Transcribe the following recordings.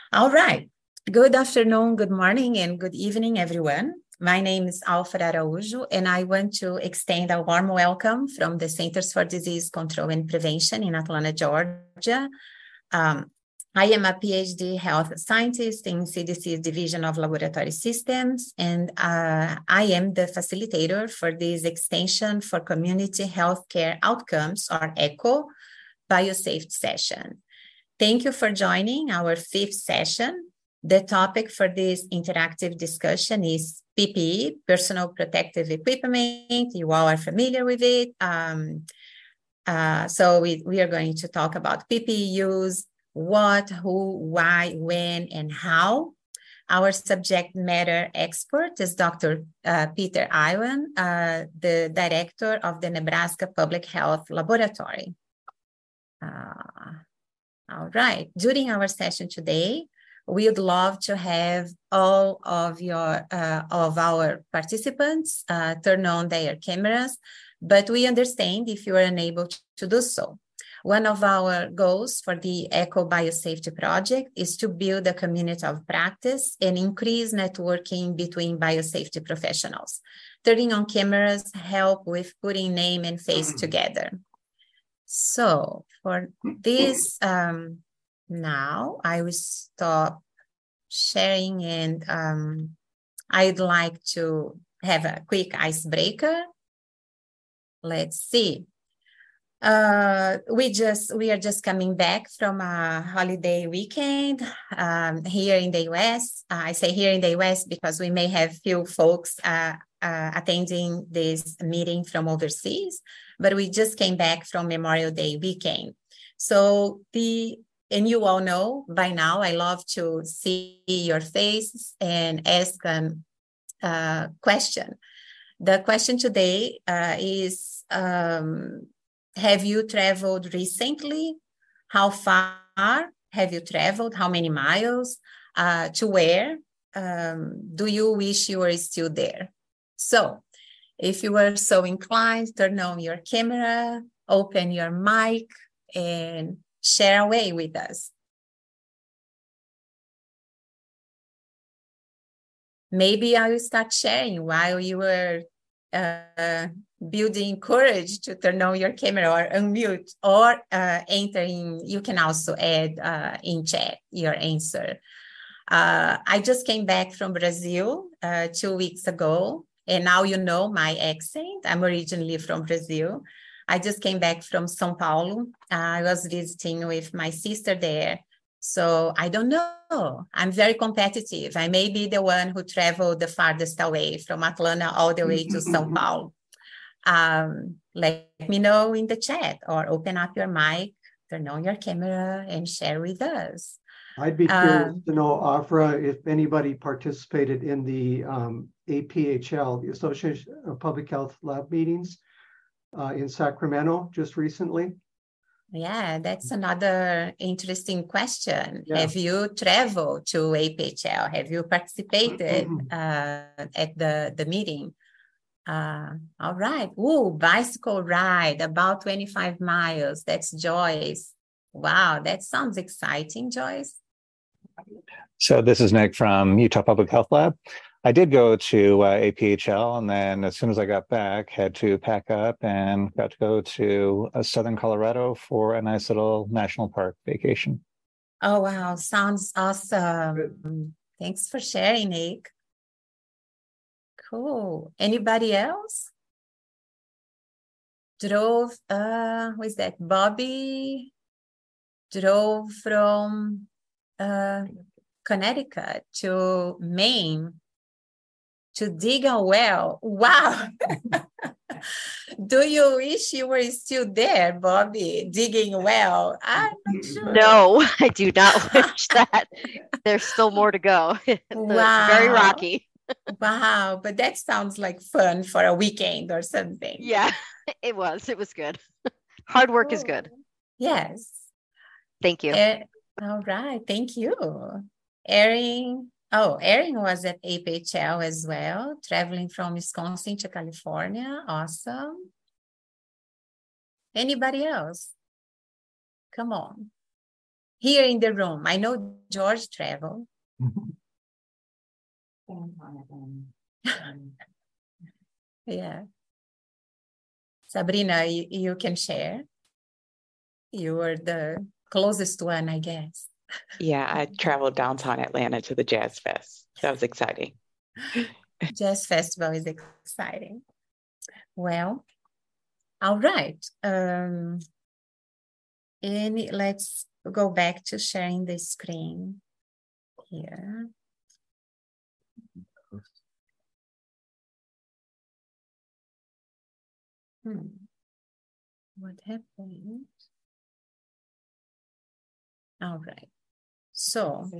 All right. Good afternoon, good morning, and good evening, everyone. My name is Alfred Araújo, and I want to extend a warm welcome from the Centers for Disease Control and Prevention in Atlanta, Georgia. I am a PhD health scientist in CDC's Division of Laboratory Systems, and I am the facilitator for this extension for community healthcare outcomes, or ECHO, biosafety session. Thank you for joining our fifth session. The topic for this interactive discussion is PPE, personal protective equipment. You all are familiar with it. So we are going to talk about PPE use, what, who, why, when, and how. Our subject matter expert is Dr. Peter Iwan, the director of the Nebraska Public Health Laboratory. All right. During our session today, we would love to have all of our participants turn on their cameras, but we understand if you are unable to do so. One of our goals for the ECHO Biosafety Project is to build a community of practice and increase networking between biosafety professionals. Turning on cameras help with putting name and face together. So for this, now I will stop sharing, and I'd like to have a quick icebreaker. Let's see. We are just coming back from a holiday weekend here in the US. I say here in the US because we may have few folks attending this meeting from overseas, but we just came back from Memorial Day weekend. So and you all know by now, I love to see your faces and ask a question. The question today is, have you traveled recently? How far have you traveled? How many miles? To where? Do you wish you were still there? So if you were so inclined, turn on your camera, open your mic, and share away with us. Maybe I will start sharing while you were building courage to turn on your camera or unmute or enter in. You can also add in chat your answer. I just came back from Brazil 2 weeks ago, and now you know my accent. I'm originally from Brazil. I just came back from São Paulo. I was visiting with my sister there. So I don't know. I'm very competitive. I may be the one who traveled the farthest away from Atlanta all the way to São Paulo. Let me know in the chat or open up your mic, turn on your camera, and share with us. I'd be curious to know, Afra, if anybody participated in the APHL, the Association of Public Health Lab meetings in Sacramento just recently. Yeah, that's another interesting question. Yeah. Have you traveled to APHL? Have you participated at the meeting? All right. Ooh, bicycle ride, about 25 miles. That's Joyce. Wow, that sounds exciting, Joyce. So this is Nick from Utah Public Health Lab. I did go to APHL, and then as soon as I got back, had to pack up and got to go to southern Colorado for a nice little national park vacation. Oh, wow. Sounds awesome. Good. Thanks for sharing, Nick. Cool. Anybody else? Drove, who is that? Bobby drove from Connecticut to Maine to dig a well. Wow. Do you wish you were still there, Bobby, digging a well? I'm not sure. No, I do not wish that. There's still more to go. Wow. It's very rocky. Wow, but that sounds like fun for a weekend or something. Yeah, it was. It was good. Hard work is good. Yes. Thank you. All right. Thank you. Erin was at APHL as well, traveling from Wisconsin to California. Awesome. Anybody else? Come on. here in the room. I know George traveled. Yeah. Sabrina, you can share. You were the closest one, I guess. Yeah, I traveled downtown Atlanta to the Jazz Fest. That was exciting. Jazz Festival is exciting. Well, all right. And let's go back to sharing the screen here. What happened? All right. So,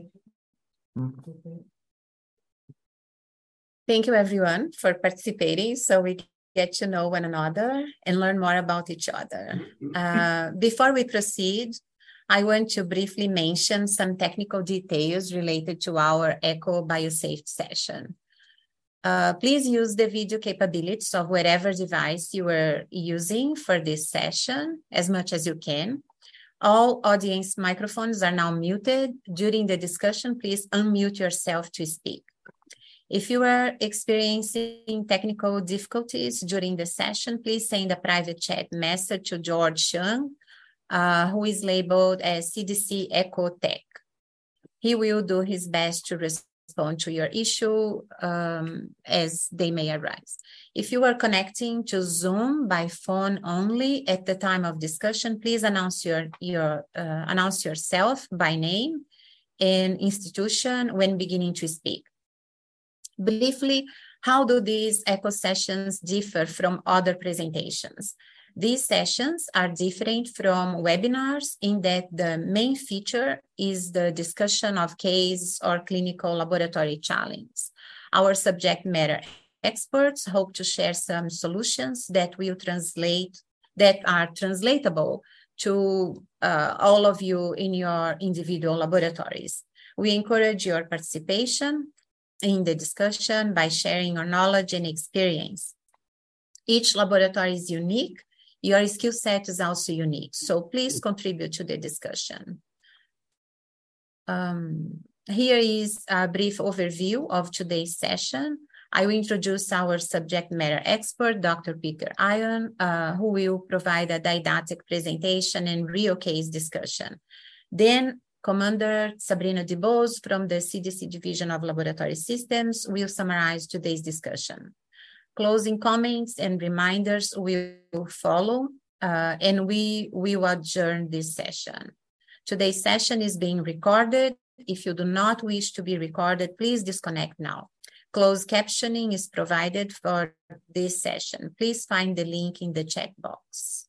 thank you everyone for participating. So we get to know one another and learn more about each other. Before we proceed, I want to briefly mention some technical details related to our Echo BioSafety session. Please use the video capabilities of whatever device you are using for this session as much as you can. All audience microphones are now muted. During the discussion, please unmute yourself to speak. If you are experiencing technical difficulties during the session, please send a private chat message to George Chung, who is labeled as CDC Echo Tech. He will do his best to respond to your issue as they may arise. If you are connecting to Zoom by phone only at the time of discussion, please announce announce yourself by name and institution when beginning to speak. Briefly, how do these Echo sessions differ from other presentations? These sessions are different from webinars in that the main feature is the discussion of case or clinical laboratory challenge. Our subject matter experts hope to share some solutions that are translatable to all of you in your individual laboratories. We encourage your participation in the discussion by sharing your knowledge and experience. Each laboratory is unique. Your skill set is also unique, so please contribute to the discussion. Here is a brief overview of today's session. I will introduce our subject matter expert, Dr. Peter Ion, who will provide a didactic presentation and real case discussion. Then Commander Sabrina DeBose from the CDC Division of Laboratory Systems will summarize today's discussion. Closing comments and reminders will follow, and we will adjourn this session. Today's session is being recorded. If you do not wish to be recorded, please disconnect now. Closed captioning is provided for this session. Please find the link in the chat box.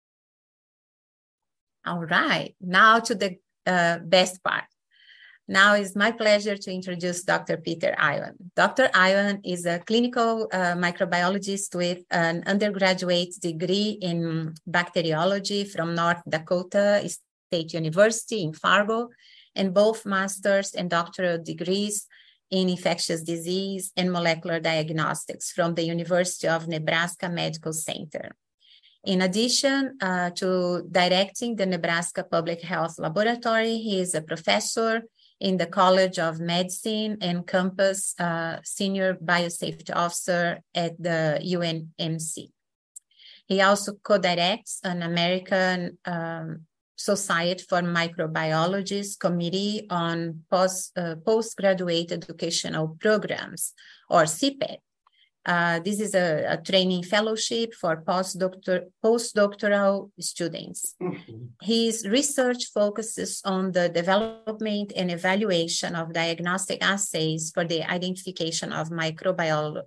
All right, now to the best part. Now it's my pleasure to introduce Dr. Peter Ion. Dr. Ion is a clinical microbiologist with an undergraduate degree in bacteriology from North Dakota State University in Fargo, and both master's and doctoral degrees in infectious disease and molecular diagnostics from the University of Nebraska Medical Center. In addition to directing the Nebraska Public Health Laboratory, he is a professor in the College of Medicine and Campus Senior Biosafety Officer at the UNMC. He also co-directs an American Society for Microbiologists Committee on Postgraduate Educational Programs, or CPED. This is a training fellowship for postdoctoral students. His research focuses on the development and evaluation of diagnostic assays for the identification of microbial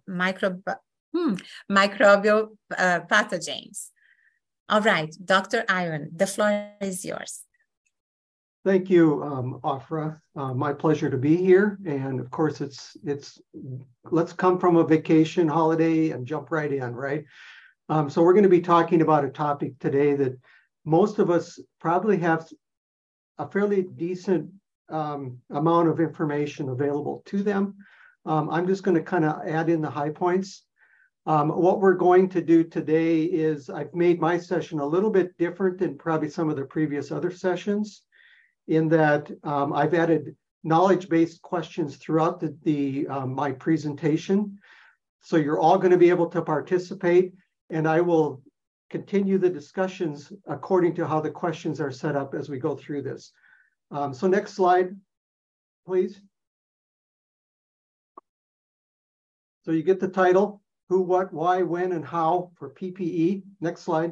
pathogens. All right, Dr. Ion, the floor is yours. Thank you, Afra. My pleasure to be here. And of course, let's come from a vacation holiday and jump right in, right? So we're going to be talking about a topic today that most of us probably have a fairly decent amount of information available to them. I'm just going to kind of add in the high points. What we're going to do today is I've made my session a little bit different than probably some of the previous other sessions. in that I've added knowledge-based questions throughout my presentation. So you're all going to be able to participate, and I will continue the discussions according to how the questions are set up as we go through this. So next slide, please. So you get the title, who, what, why, when, and how for PPE. Next slide.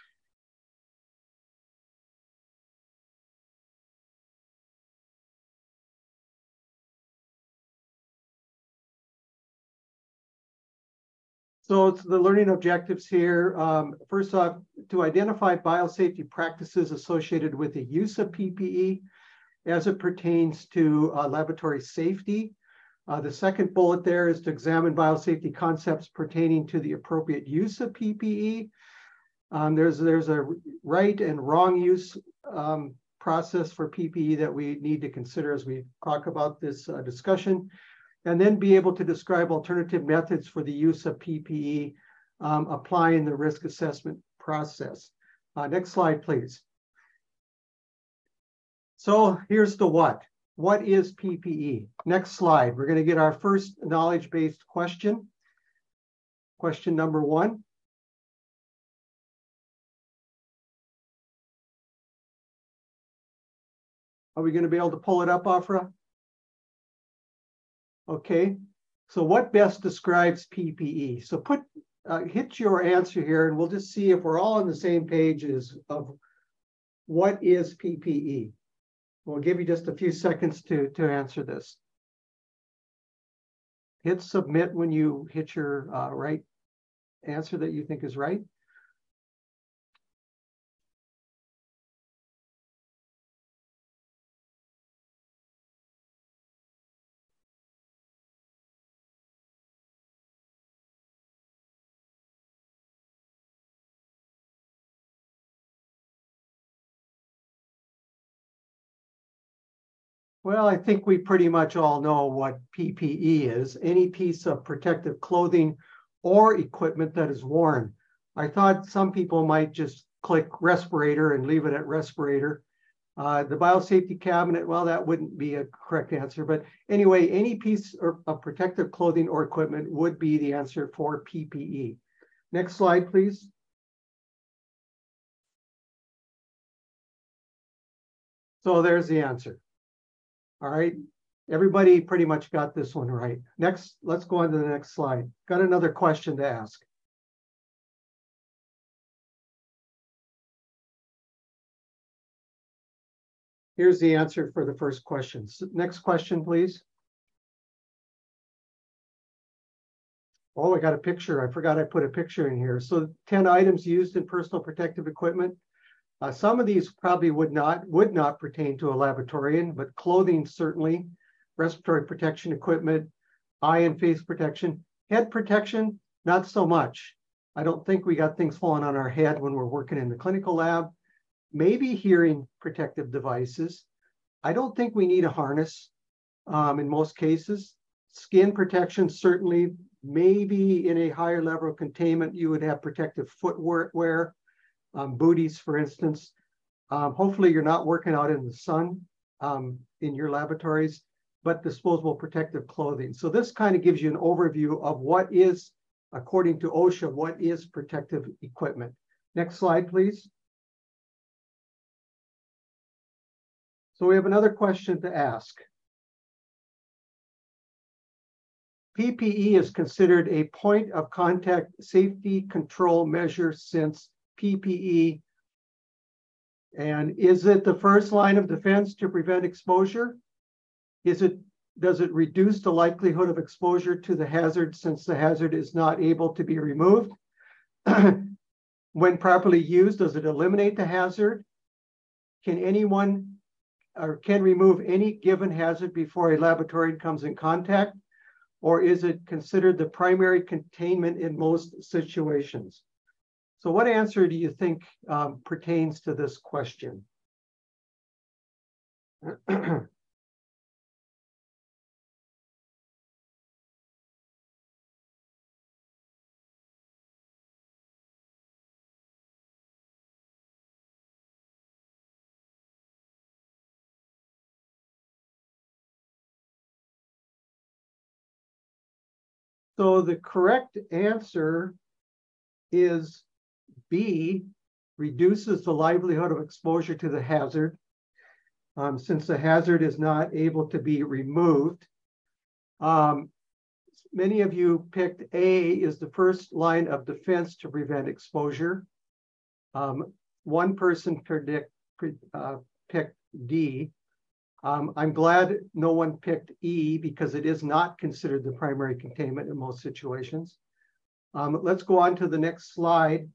So it's the learning objectives here. First off, to identify biosafety practices associated with the use of PPE as it pertains to laboratory safety. The second bullet there is to examine biosafety concepts pertaining to the appropriate use of PPE. There's a right and wrong use process for PPE that we need to consider as we talk about this discussion, and then be able to describe alternative methods for the use of PPE applying the risk assessment process. Next slide, please. So here's the what. What is PPE? Next slide. We're going to get our first knowledge-based question. Question number 1. Are we going to be able to pull it up, Afra? Okay. So what best describes PPE? So hit your answer here, and we'll just see if we're all on the same page of what is PPE. We'll give you just a few seconds to answer this. Hit submit when you hit your right answer that you think is right. Well, I think we pretty much all know what PPE is, any piece of protective clothing or equipment that is worn. I thought some people might just click respirator and leave it at respirator. The biosafety cabinet, well, that wouldn't be a correct answer, but anyway, any piece of protective clothing or equipment would be the answer for PPE. Next slide, please. So there's the answer. All right, everybody pretty much got this one right. Next, let's go on to the next slide. Got another question to ask. Here's the answer for the first question. Next question, please. Oh, I got a picture. I forgot I put a picture in here. So 10 items used in personal protective equipment. Some of these probably would not pertain to a laboratorian, but clothing certainly, respiratory protection equipment, eye and face protection, head protection, not so much. I don't think we got things falling on our head when we're working in the clinical lab. Maybe hearing protective devices. I don't think we need a harness in most cases. Skin protection, certainly, maybe in a higher level of containment, you would have protective footwear. Booties, for instance. Hopefully you're not working out in the sun in your laboratories, but disposable protective clothing. So this kind of gives you an overview of what is, according to OSHA, what is protective equipment. Next slide, please. So we have another question to ask. PPE is considered a point of contact safety control measure since PPE. And is it the first line of defense to prevent exposure? Does it reduce the likelihood of exposure to the hazard since the hazard is not able to be removed? When properly used, does it eliminate the hazard? Can remove any given hazard before a laboratorian comes in contact? Or is it considered the primary containment in most situations? So what answer do you think pertains to this question? So the correct answer is B, reduces the likelihood of exposure to the hazard, since the hazard is not able to be removed. Many of you picked A is the first line of defense to prevent exposure. One person picked D. I'm glad no one picked E because it is not considered the primary containment in most situations. Let's go on to the next slide.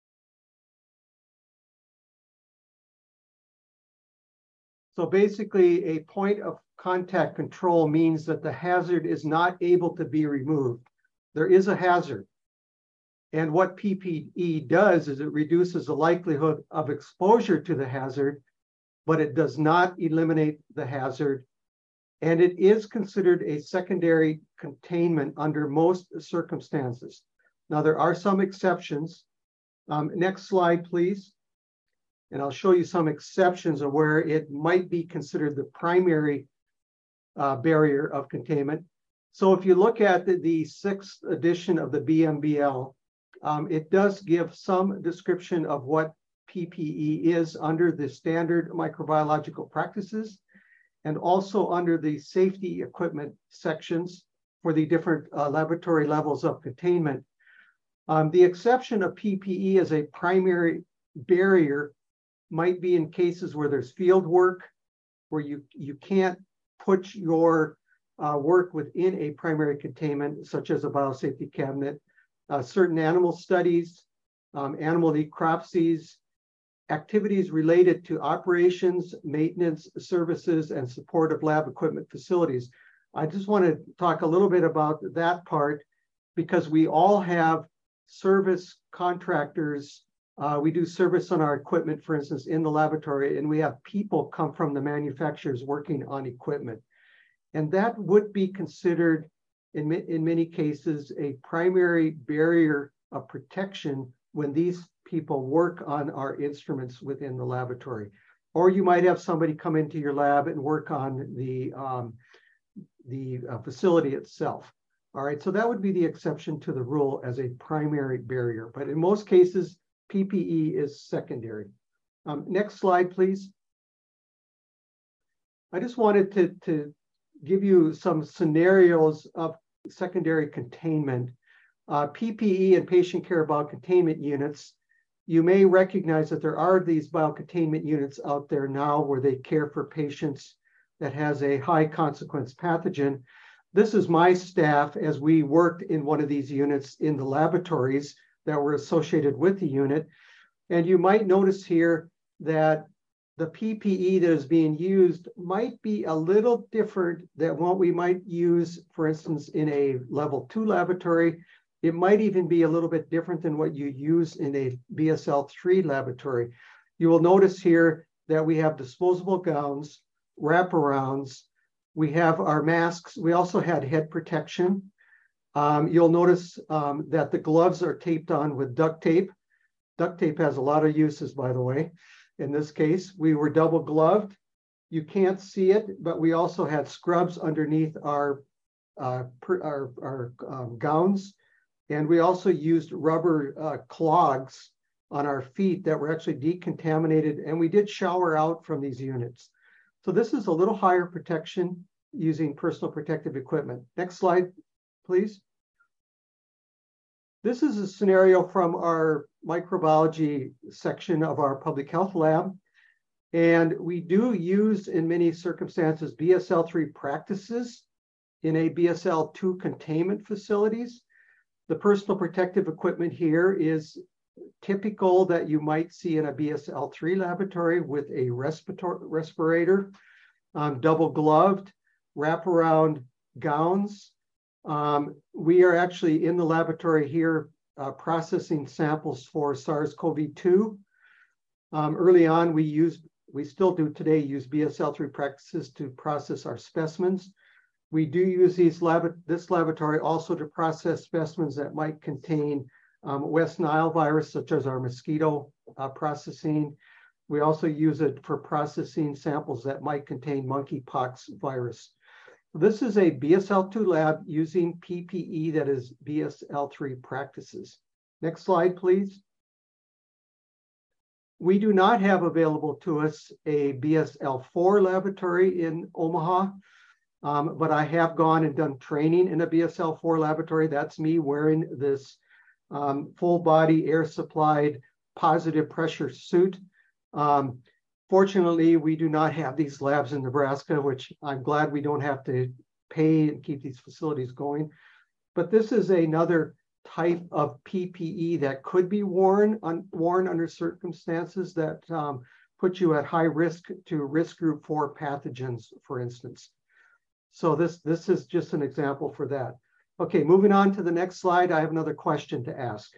So basically, a point of contact control means that the hazard is not able to be removed. There is a hazard. And what PPE does is it reduces the likelihood of exposure to the hazard, but it does not eliminate the hazard. And it is considered a secondary containment under most circumstances. Now, there are some exceptions. Next slide, please. And I'll show you some exceptions of where it might be considered the primary barrier of containment. So if you look at the 6th edition of the BMBL, it does give some description of what PPE is under the standard microbiological practices and also under the safety equipment sections for the different laboratory levels of containment. The exception of PPE as a primary barrier might be in cases where there's field work, where you can't put your work within a primary containment, such as a biosafety cabinet, certain animal studies, animal necropsies, activities related to operations, maintenance, services, and support of lab equipment facilities. I just want to talk a little bit about that part because we all have service contractors. We do service on our equipment, for instance, in the laboratory, and we have people come from the manufacturers working on equipment. And that would be considered, in many cases, a primary barrier of protection when these people work on our instruments within the laboratory. Or you might have somebody come into your lab and work on the facility itself. All right, so that would be the exception to the rule as a primary barrier. But in most cases, PPE is secondary. Next slide, please. I just wanted to give you some scenarios of secondary containment. PPE and patient care biocontainment units, you may recognize that there are these biocontainment units out there now where they care for patients that has a high consequence pathogen. This is my staff as we worked in one of these units in the laboratories that were associated with the unit. And you might notice here that the PPE that is being used might be a little different than what we might use, for instance, in a level 2 laboratory. It might even be a little bit different than what you use in a BSL-3 laboratory. You will notice here that we have disposable gowns, wraparounds, we have our masks. We also had head protection. You'll notice that the gloves are taped on with duct tape. Duct tape has a lot of uses, by the way. In this case, we were double gloved. You can't see it, but we also had scrubs underneath our gowns. And we also used rubber clogs on our feet that were actually decontaminated. And we did shower out from these units. So this is a little higher protection using personal protective equipment. Next slide, please. This is a scenario from our microbiology section of our public health lab. And we do use, in many circumstances, BSL-3 practices in a BSL-2 containment facilities. The personal protective equipment here is typical that you might see in a BSL-3 laboratory with a respirator, double gloved, wraparound gowns. We are actually in the laboratory here processing samples for SARS-CoV-2. Early on, we still do today use BSL-3 practices to process our specimens. We do use this laboratory also to process specimens that might contain West Nile virus, such as our mosquito processing. We also use it for processing samples that might contain monkeypox virus. This is a BSL-2 lab using PPE that is BSL-3 practices. Next slide, please. We do not have available to us a BSL-4 laboratory in Omaha, but I have gone and done training in a BSL-4 laboratory. That's me wearing this full body air supplied positive pressure suit. Fortunately, we do not have these labs in Nebraska, which I'm glad we don't have to pay and keep these facilities going. But this is another type of PPE that could be worn under circumstances that put you at high risk to risk group 4 pathogens, for instance. So this is just an example for that. Okay, moving on to the next slide, I have another question to ask.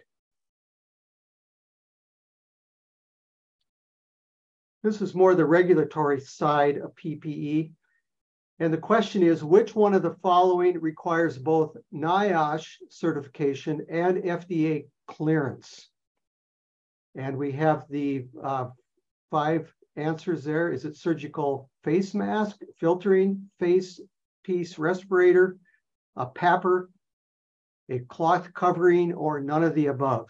This is more the regulatory side of PPE. And the question is, which one of the following requires both NIOSH certification and FDA clearance? And we have the 5 answers there. Is it surgical face mask, filtering, face piece respirator, a PAPR, a cloth covering, or none of the above?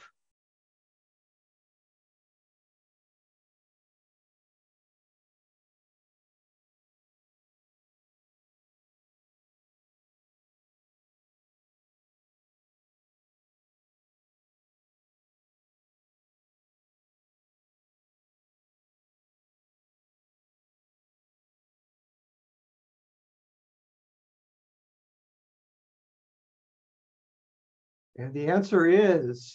And the answer is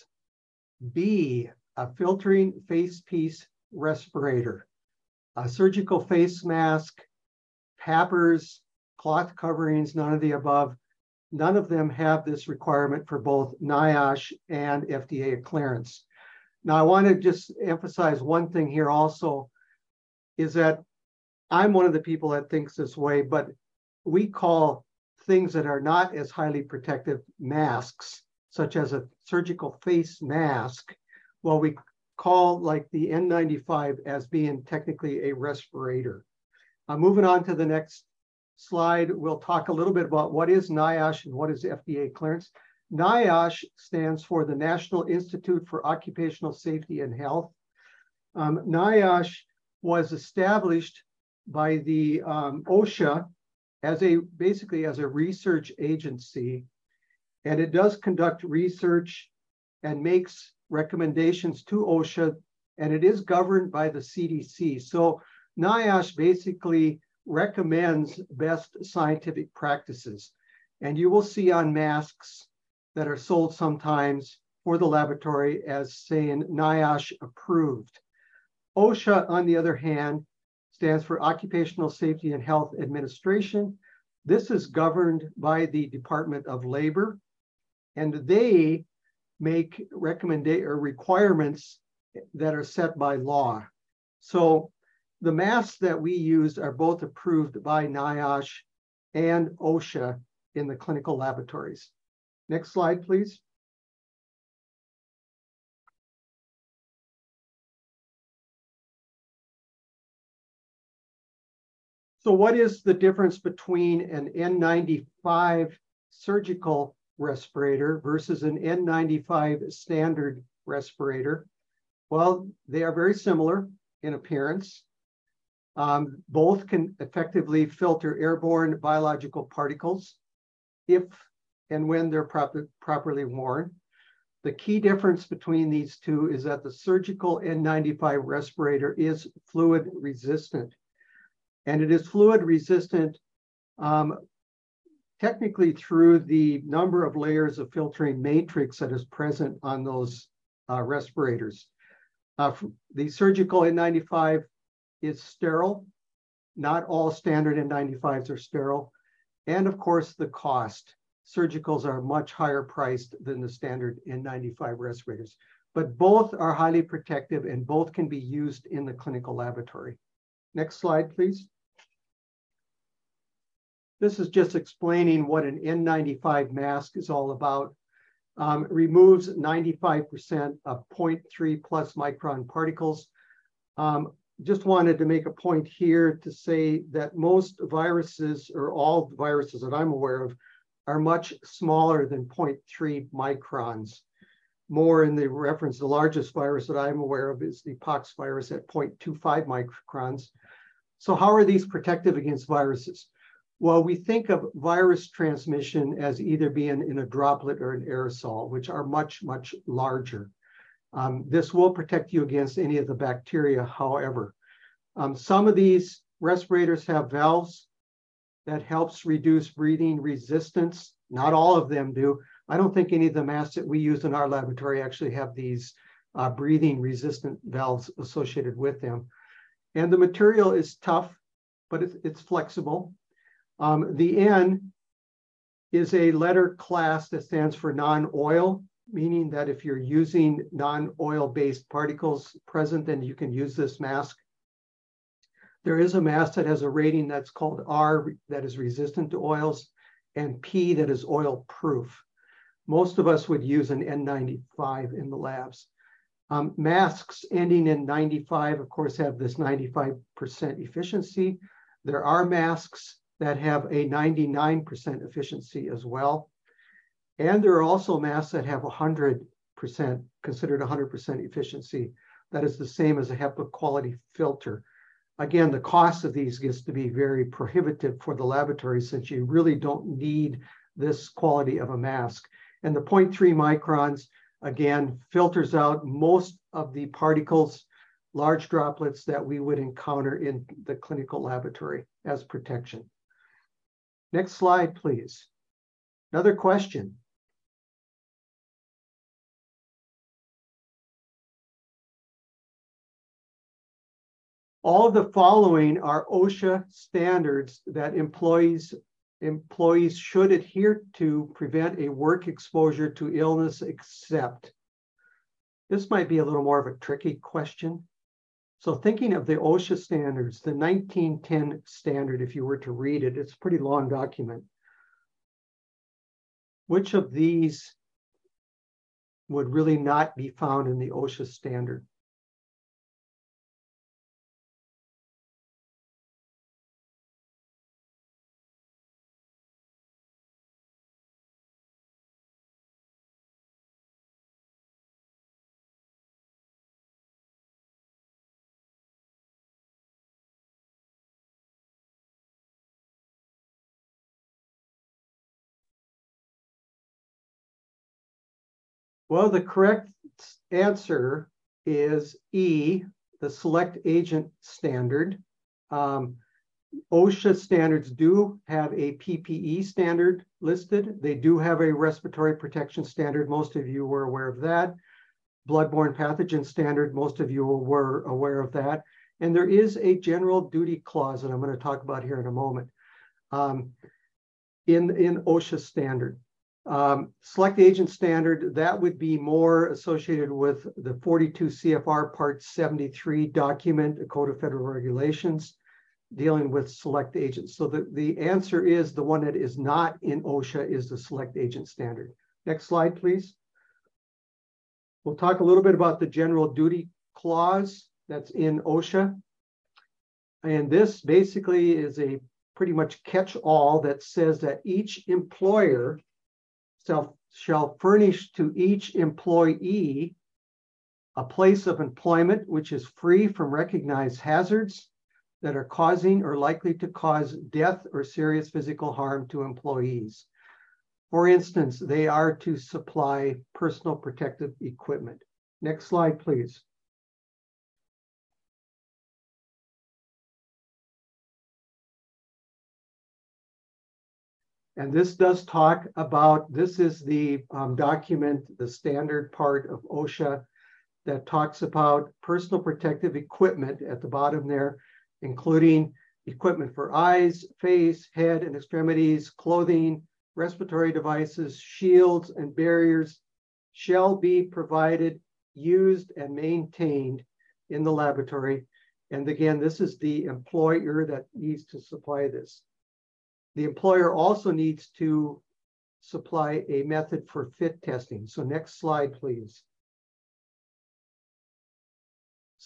B, a filtering face piece respirator. A surgical face mask, PAPRs, cloth coverings, none of the above. None of them have this requirement for both NIOSH and FDA clearance. Now, I want to just emphasize one thing here also, is that I'm one of the people that thinks this way, but we call things that are not as highly protective masks, such as a surgical face mask, well, we call like the N95 as being technically a respirator. Moving on to the next slide, we'll talk a little bit about what is NIOSH and what is FDA clearance. NIOSH stands for the National Institute for Occupational Safety and Health. NIOSH was established by the OSHA as basically as a research agency. And it does conduct research and makes recommendations to OSHA, and it is governed by the CDC. So NIOSH basically recommends best scientific practices. And you will see on masks that are sold sometimes for the laboratory as saying NIOSH approved. OSHA, on the other hand, stands for Occupational Safety and Health Administration. This is governed by the Department of Labor, and they make requirements that are set by law. So the masks that we use are both approved by NIOSH and OSHA in the clinical laboratories. Next slide, please. So what is the difference between an N95 surgical respirator versus an N95 standard respirator? Well, they are very similar in appearance. Both can effectively filter airborne biological particles if and when they're properly worn. The key difference between these two is that the surgical N95 respirator is fluid resistant. And it is fluid resistant technically through the number of layers of filtering matrix that is present on those respirators. The surgical N95 is sterile. Not all standard N95s are sterile. And of course, the cost. Surgicals are much higher priced than the standard N95 respirators. But both are highly protective and both can be used in the clinical laboratory. Next slide, please. This is just explaining what an N95 mask is all about. It removes 95% of 0.3 plus micron particles. just wanted to make a point here to say that most viruses, or all viruses that I'm aware of, are much smaller than 0.3 microns. More in the reference, the largest virus that I'm aware of is the pox virus at 0.25 microns. So how are these protective against viruses? Well, we think of virus transmission as either being in a droplet or an aerosol, which are much, much larger. This will protect you against any of the bacteria, however. Some of these respirators have valves that helps reduce breathing resistance. Not all of them do. I don't think any of the masks that we use in our laboratory actually have these breathing resistant valves associated with them. And the material is tough, but it's flexible. The N is a letter class that stands for non-oil, meaning that if you're using non-oil-based particles present, then you can use this mask. There is a mask that has a rating that's called R, that is resistant to oils, and P, that is oil-proof. Most of us would use an N95 in the labs. Masks ending in 95, of course, have this 95% efficiency. There are masks that have a 99% efficiency as well. And there are also masks that have 100%, considered 100% efficiency. That is the same as a HEPA quality filter. Again, the cost of these gets to be very prohibitive for the laboratory, since you really don't need this quality of a mask. And the 0.3 microns, again, filters out most of the particles, large droplets that we would encounter in the clinical laboratory as protection. Next slide, please. Another question. All of the following are OSHA standards that employees should adhere to prevent a work exposure to illness, except. This might be a little more of a tricky question. So thinking of the OSHA standards, the 1910 standard, if you were to read it, it's a pretty long document. Which of these would really not be found in the OSHA standard? Well, the correct answer is E, the select agent standard. OSHA standards do have a PPE standard listed. They do have a respiratory protection standard. Most of you were aware of that. Bloodborne pathogen standard, most of you were aware of that. And there is a general duty clause that I'm going to talk about here in a moment in OSHA standard. Select agent standard, that would be more associated with the 42 CFR Part 73 document, a Code of Federal Regulations, dealing with select agents. So the answer is the one that is not in OSHA is the select agent standard. Next slide, please. We'll talk a little bit about the general duty clause that's in OSHA. And this basically is a pretty much catch-all that says that each employer shall furnish to each employee a place of employment which is free from recognized hazards that are causing or likely to cause death or serious physical harm to employees. For instance, they are to supply personal protective equipment. Next slide, please. And this does talk about, this is the document, the standard part of OSHA that talks about personal protective equipment at the bottom there, including equipment for eyes, face, head, and extremities, clothing, respiratory devices, shields, and barriers shall be provided, used, and maintained in the laboratory. And again, this is the employer that needs to supply this. The employer also needs to supply a method for fit testing. So next slide, please.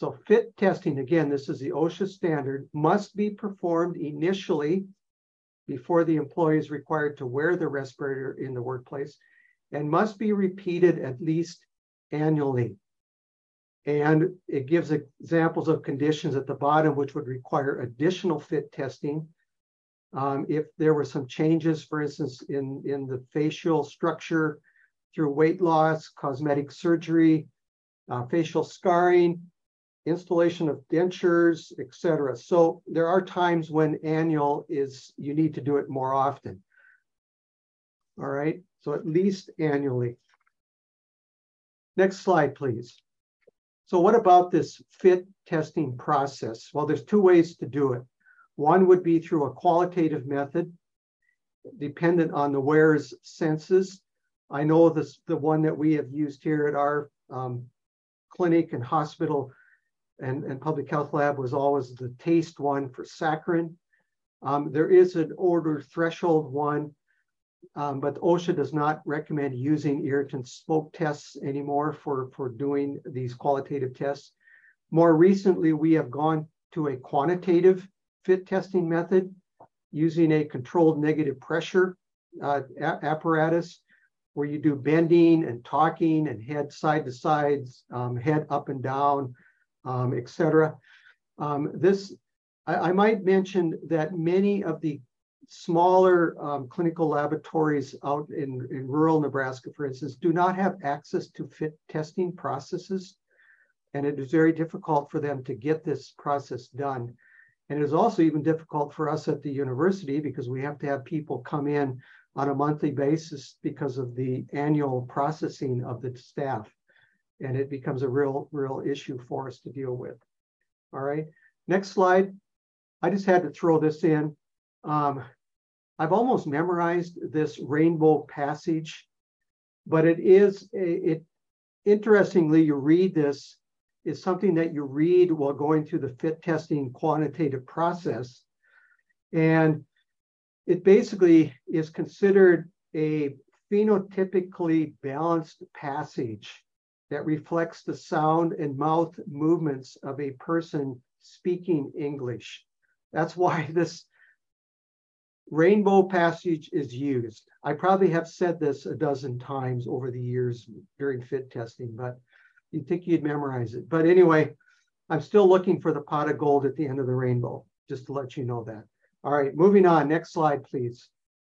So fit testing, again, this is the OSHA standard, must be performed initially before the employee is required to wear the respirator in the workplace, and must be repeated at least annually. And it gives examples of conditions at the bottom which would require additional fit testing. If there were some changes, for instance, in the facial structure through weight loss, cosmetic surgery, facial scarring, installation of dentures, etc. So there are times when annual is, you need to do it more often. All right, so at least annually. Next slide, please. So what about this fit testing process? Well, there's two ways to do it. One would be through a qualitative method, dependent on the wearer's senses. I know this, the one that we have used here at our clinic and hospital and public health lab was always the taste one for saccharin. There is an odor threshold one, but OSHA does not recommend using irritant smoke tests anymore for doing these qualitative tests. More recently, we have gone to a quantitative fit testing method using a controlled negative pressure apparatus where you do bending and talking and head side to sides, head up and down, etc. I might mention that many of the smaller clinical laboratories out in rural Nebraska, for instance, do not have access to fit testing processes. And it is very difficult for them to get this process done. And it is also even difficult for us at the university because we have to have people come in on a monthly basis because of the annual processing of the staff. And it becomes a real issue for us to deal with. All right, next slide. I just had to throw this in. I've almost memorized this rainbow passage, but interestingly, you read this, is something that you read while going through the fit testing quantitative process. And it basically is considered a phenotypically balanced passage that reflects the sound and mouth movements of a person speaking English. That's why this rainbow passage is used. I probably have said this a dozen times over the years during fit testing, but you'd think you'd memorize it. But anyway, I'm still looking for the pot of gold at the end of the rainbow, just to let you know that. All right, moving on. Next slide, please.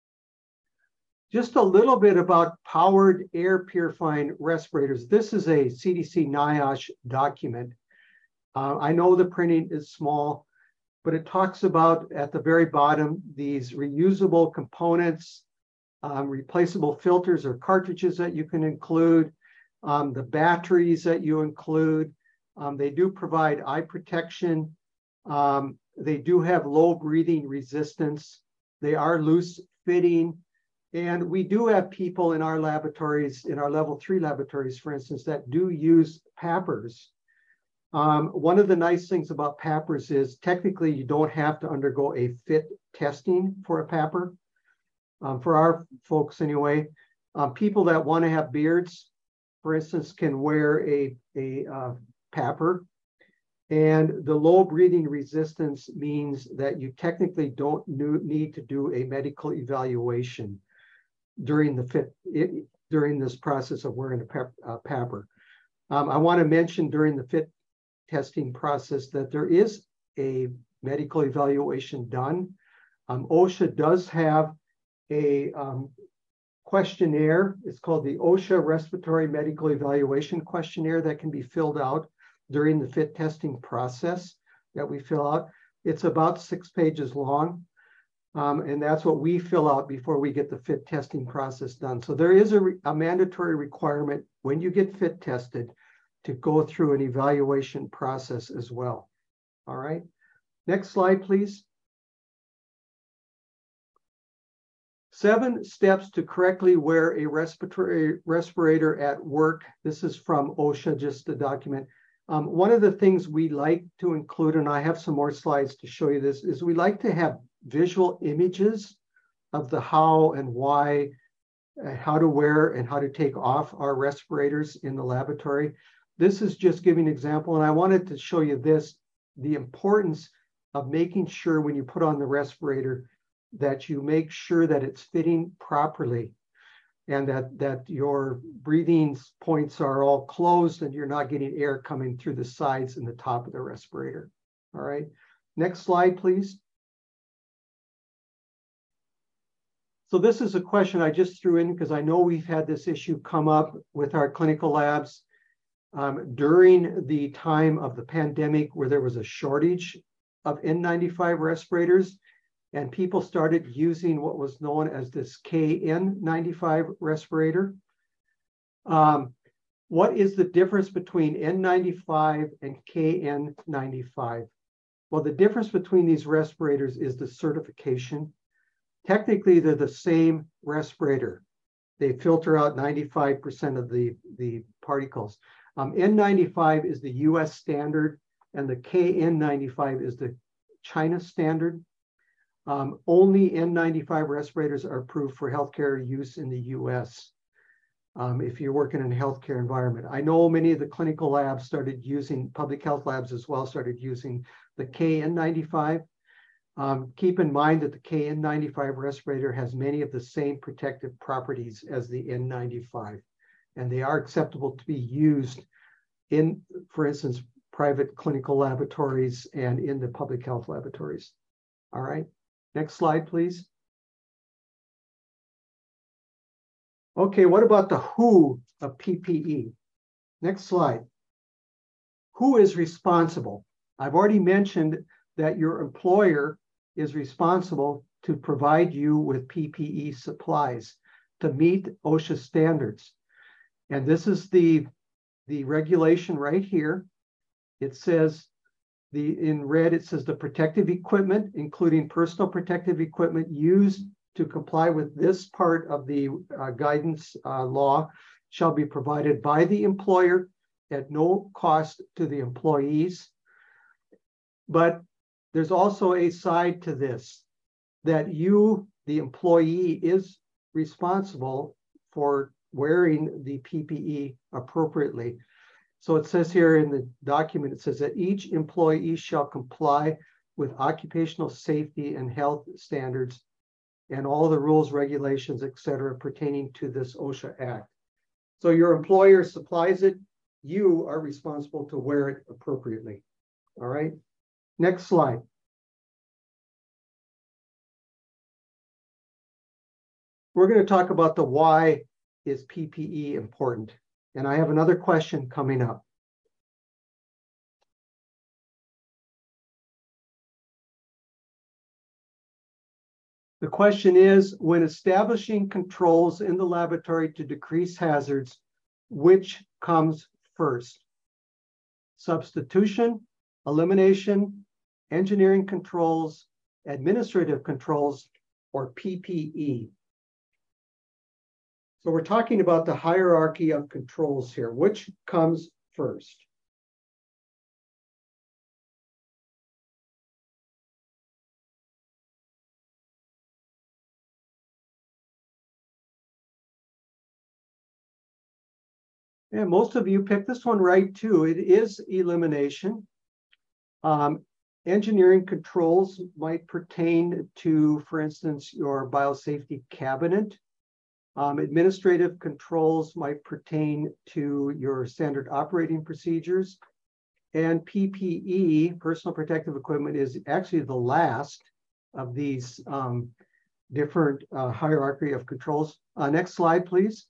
Just a little bit about powered air purifying respirators. This is a CDC NIOSH document. I know the printing is small, but it talks about at the very bottom these reusable components, replaceable filters or cartridges that you can include, the batteries that you include. They do provide eye protection. They do have low breathing resistance. They are loose fitting. And we do have people in our laboratories, in our level 3 laboratories, for instance, that do use PAPRs. One of the nice things about PAPRs is technically you don't have to undergo a fit testing for a PAPR. For our folks anyway, people that want to have beards, for instance, can wear a PAPR. And the low breathing resistance means that you technically don't need to do a medical evaluation during this process of wearing a PAPR. I want to mention during the fit testing process that there is a medical evaluation done. OSHA does have a questionnaire. It's called the OSHA Respiratory Medical Evaluation Questionnaire that can be filled out during the fit testing process that we fill out. It's about 6 pages long. And that's what we fill out before we get the fit testing process done. So there is a mandatory requirement when you get fit tested to go through an evaluation process as well. All right, next slide, please. 7 steps to correctly wear a respirator at work. This is from OSHA, just the document. One of the things we like to include, and I have some more slides to show you this, is we like to have visual images of the how and why, how to wear and how to take off our respirators in the laboratory. this is just giving an example, and I wanted to show you this, the importance of making sure when you put on the respirator that you make sure that it's fitting properly and that your breathing points are all closed and you're not getting air coming through the sides and the top of the respirator. All right, next slide, please. So this is a question I just threw in because I know we've had this issue come up with our clinical labs during the time of the pandemic where there was a shortage of N95 respirators, and people started using what was known as this KN95 respirator. What is the difference between N95 and KN95? Well, the difference between these respirators is the certification. Technically, they're the same respirator. They filter out 95% of the particles. N95 is the US standard, and the KN95 is the China standard. Only N95 respirators are approved for healthcare use in the US if you're working in a healthcare environment. I know many of the clinical labs started using, public health labs as well, started using the KN95. Keep in mind that the KN95 respirator has many of the same protective properties as the N95, and they are acceptable to be used in, for instance, private clinical laboratories and in the public health laboratories. All right, next slide, please. Okay, what about the who of PPE? Next slide. Who is responsible? I've already mentioned that your employer is responsible to provide you with PPE supplies to meet OSHA standards. And this is the regulation right here. It says, in red, it says the protective equipment, including personal protective equipment used to comply with this part of the guidance law, shall be provided by the employer at no cost to the employees. But there's also a side to this, that you, the employee, is responsible for wearing the PPE appropriately. So it says here in the document, it says that each employee shall comply with occupational safety and health standards and all the rules, regulations, et cetera, pertaining to this OSHA Act. So your employer supplies it, you are responsible to wear it appropriately. All right, next slide. We're going to talk about the why is PPE important. And I have another question coming up. The question is, when establishing controls in the laboratory to decrease hazards, which comes first? Substitution, elimination, engineering controls, administrative controls, or PPE? So we're talking about the hierarchy of controls here. Which comes first? And most of you picked this one right too. It is elimination. Engineering controls might pertain to, for instance, your biosafety cabinet. Administrative controls might pertain to your standard operating procedures. And PPE, personal protective equipment, is actually the last of these different hierarchy of controls. Next slide, please.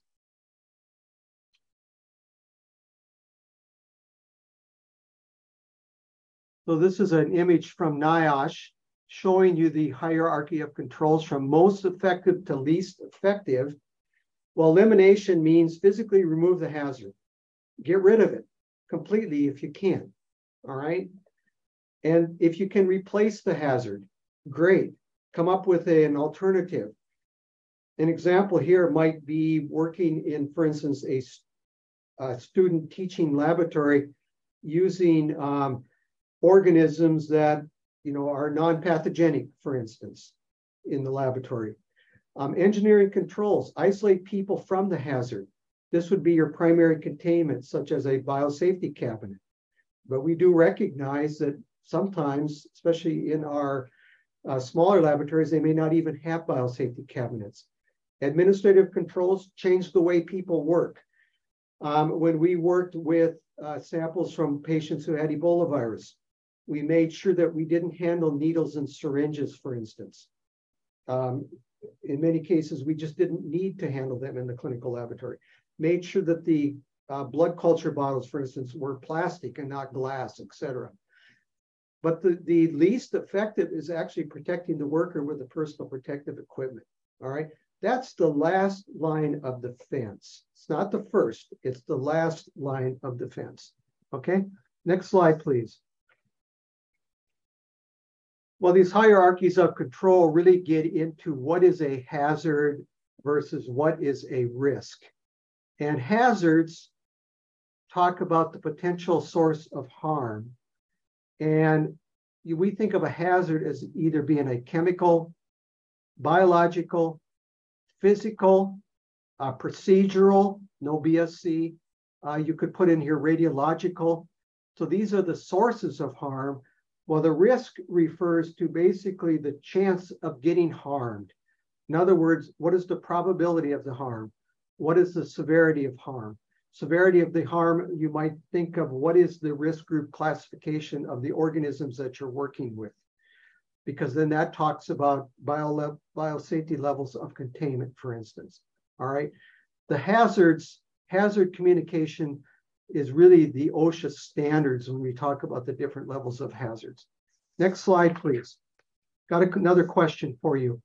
So this is an image from NIOSH showing you the hierarchy of controls from most effective to least effective. Well, elimination means physically remove the hazard. Get rid of it completely if you can, all right? And if you can replace the hazard, great. Come up with an alternative. An example here might be working in, for instance, a student teaching laboratory using organisms that are non-pathogenic, for instance, in the laboratory. Engineering controls, isolate people from the hazard. This would be your primary containment, such as a biosafety cabinet. But we do recognize that sometimes, especially in our smaller laboratories, they may not even have biosafety cabinets. Administrative controls change the way people work. When we worked with samples from patients who had Ebola virus, we made sure that we didn't handle needles and syringes, for instance. In many cases, we just didn't need to handle them in the clinical laboratory. Made sure that the blood culture bottles, for instance, were plastic and not glass, etc. But the least effective is actually protecting the worker with the personal protective equipment, all right? That's the last line of defense. It's not the first, it's the last line of defense, okay? Next slide, please. Well, these hierarchies of control really get into what is a hazard versus what is a risk. And hazards talk about the potential source of harm. And we think of a hazard as either being a chemical, biological, physical, procedural, no BSc. You could put in here radiological. So these are the sources of harm. Well, the risk refers to basically the chance of getting harmed. In other words, what is the probability of the harm? What is the severity of harm? Severity of the harm, you might think of what is the risk group classification of the organisms that you're working with, because then that talks about biosafety levels of containment, for instance. All right. The hazard communication is really the OSHA standards when we talk about the different levels of hazards. Next slide, please. Got another question for you.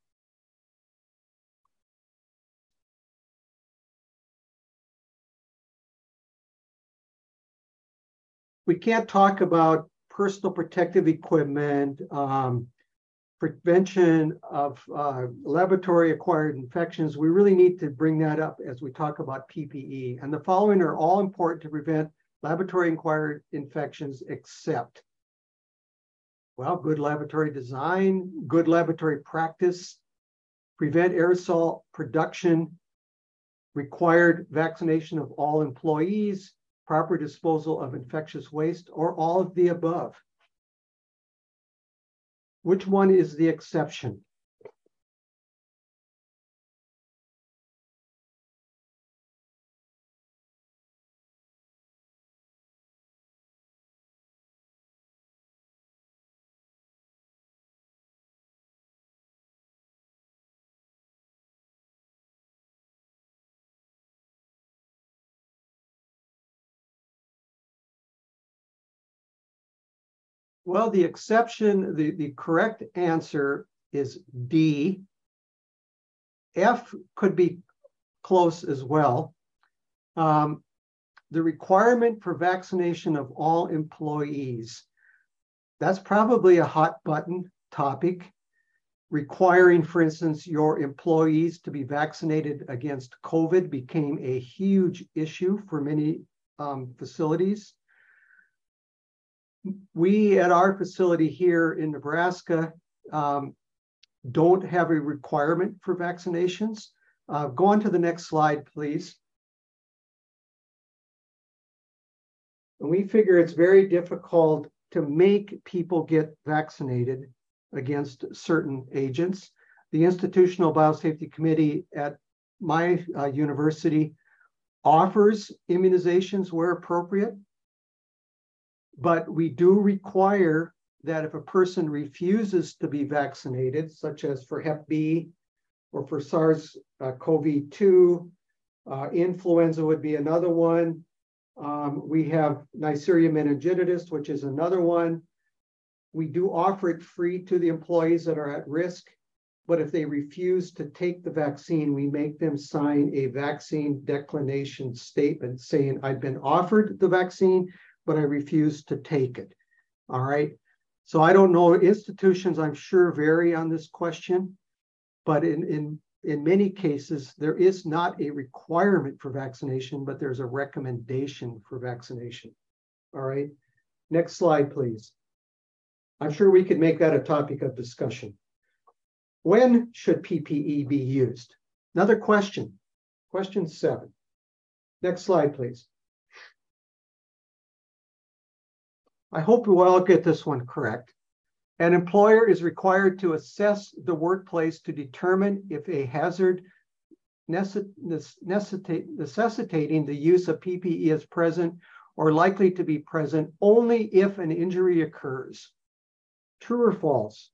We can't talk about personal protective equipment, prevention of laboratory-acquired infections. We really need to bring that up as we talk about PPE. And the following are all important to prevent laboratory-acquired infections, except, well, good laboratory design, good laboratory practice, prevent aerosol production, required vaccination of all employees, proper disposal of infectious waste, or all of the above. Which one is the exception? Well, the exception, the correct answer is D. F could be close as well. The requirement for vaccination of all employees. That's probably a hot button topic, requiring, for instance, your employees to be vaccinated against COVID became a huge issue for many facilities. We at our facility here in Nebraska don't have a requirement for vaccinations. Go on to the next slide, please. And we figure it's very difficult to make people get vaccinated against certain agents. The Institutional Biosafety Committee at my university offers immunizations where appropriate. But we do require that if a person refuses to be vaccinated, such as for Hep B or for SARS-CoV-2, influenza would be another one. We have Neisseria meningitidis, which is another one. We do offer it free to the employees that are at risk, but if they refuse to take the vaccine, we make them sign a vaccine declination statement saying, I've been offered the vaccine, but I refuse to take it. All right. So I don't know, institutions I'm sure vary on this question, but in many cases, there is not a requirement for vaccination, but there's a recommendation for vaccination. All right. Next slide, please. I'm sure we could make that a topic of discussion. When should PPE be used? Another question, question 7. Next slide, please. I hope we'll all get this one correct. An employer is required to assess the workplace to determine if a hazard necessitating the use of PPE is present or likely to be present only if an injury occurs. True or false?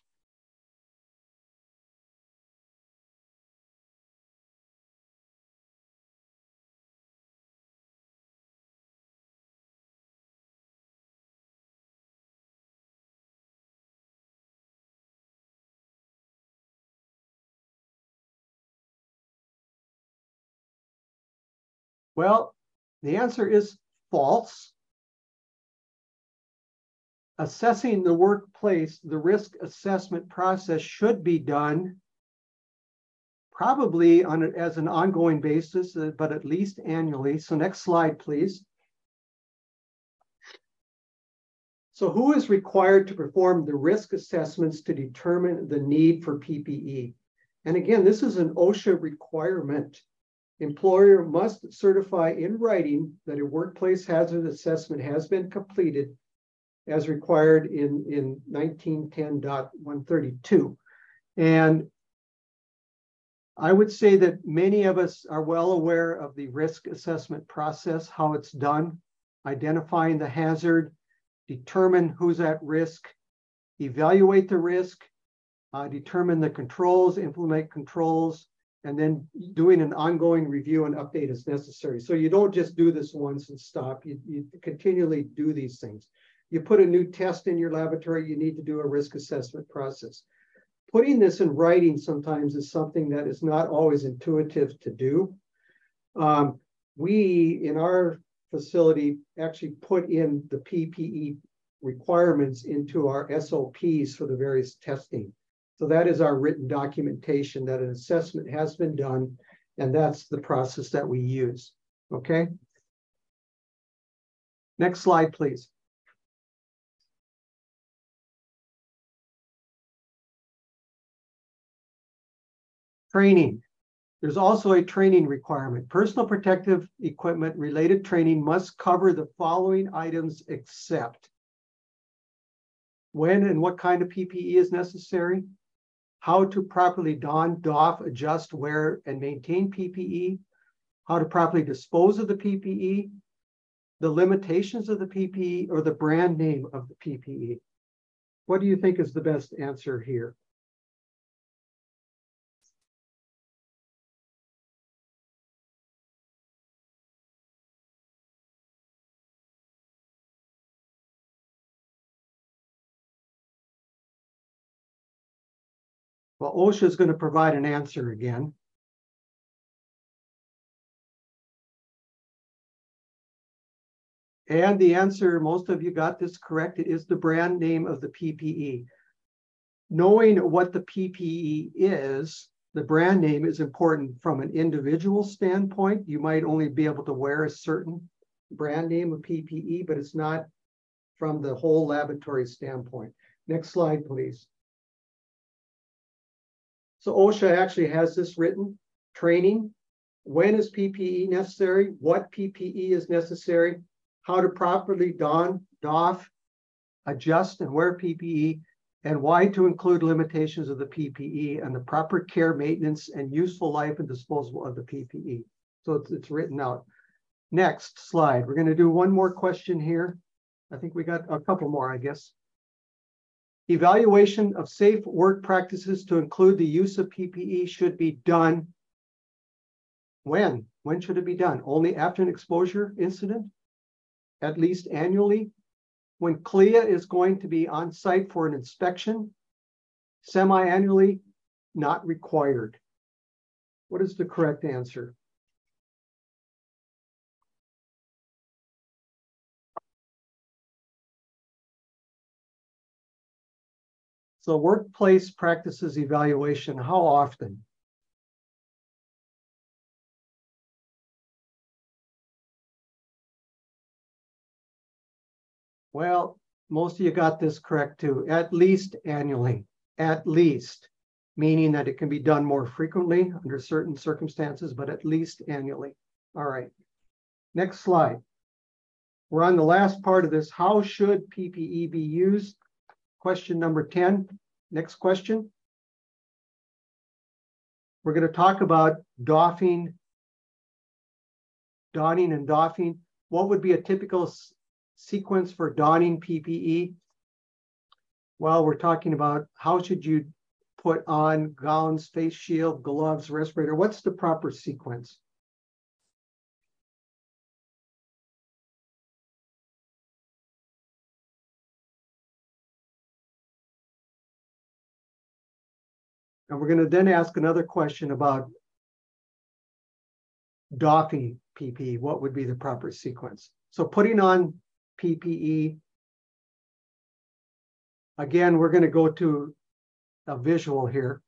Well, the answer is false. Assessing the workplace, the risk assessment process should be done probably as an ongoing basis, but at least annually. So next slide, please. So who is required to perform the risk assessments to determine the need for PPE? And again, this is an OSHA requirement. Employer must certify in writing that a workplace hazard assessment has been completed as required in 1910.132. And I would say that many of us are well aware of the risk assessment process, how it's done, identifying the hazard, determine who's at risk, evaluate the risk, determine the controls, implement controls, and then doing an ongoing review and update as necessary. So you don't just do this once and stop. You continually do these things. You put a new test in your laboratory, you need to do a risk assessment process. Putting this in writing sometimes is something that is not always intuitive to do. We, in our facility, actually put in the PPE requirements into our SOPs for the various testing. So that is our written documentation that an assessment has been done, and that's the process that we use, okay? Next slide, please. Training. There's also a training requirement. Personal protective equipment related training must cover the following items except when and what kind of PPE is necessary, how to properly don, doff, adjust, wear, and maintain PPE, how to properly dispose of the PPE, the limitations of the PPE, or the brand name of the PPE. What do you think is the best answer here? Well, OSHA is going to provide an answer again. And the answer, most of you got this correct, it is the brand name of the PPE. Knowing what the PPE is, the brand name is important from an individual standpoint. You might only be able to wear a certain brand name of PPE, but it's not from the whole laboratory standpoint. Next slide, please. So OSHA actually has this written, training, when is PPE necessary, what PPE is necessary, how to properly don, doff, adjust, and wear PPE, and why to include limitations of the PPE and the proper care, maintenance, and useful life and disposal of the PPE. So it's written out. Next slide. We're going to do one more question here. I think we got a couple more, I guess. Evaluation of safe work practices to include the use of PPE should be done when? When should it be done? Only after an exposure incident? At least annually? When CLIA is going to be on site for an inspection? Semi-annually? Not required. What is the correct answer? So workplace practices evaluation, how often? Well, most of you got this correct too. At least annually, at least, meaning that it can be done more frequently under certain circumstances, but at least annually. All right, Next slide. We're on the last part of this. How should PPE be used? Question number 10. Next question. We're going to talk about donning and doffing. What would be a typical sequence for donning PPE? Well, we're talking about how should you put on gowns, face shield, gloves, respirator. What's the proper sequence? And we're going to then ask another question about doffing PPE. What would be the proper sequence? So putting on PPE, again, we're going to go to a visual here.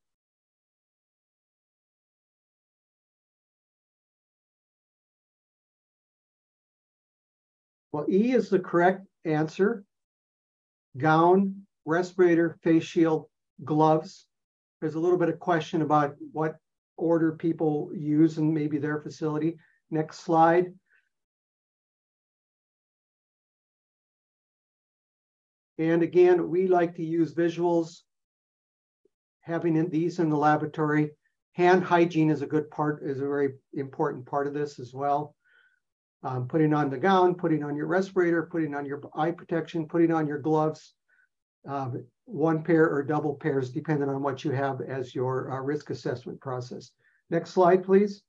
Well, E is the correct answer. Gown, respirator, face shield, gloves. There's a little bit of question about what order people use in maybe their facility. Next slide. And again, we like to use visuals, having these in the laboratory. Hand hygiene is a good part, is a very important part of this as well. Putting on the gown, putting on your respirator, putting on your eye protection, putting on your gloves, one pair or double pairs, depending on what you have as your risk assessment process. Next slide, please.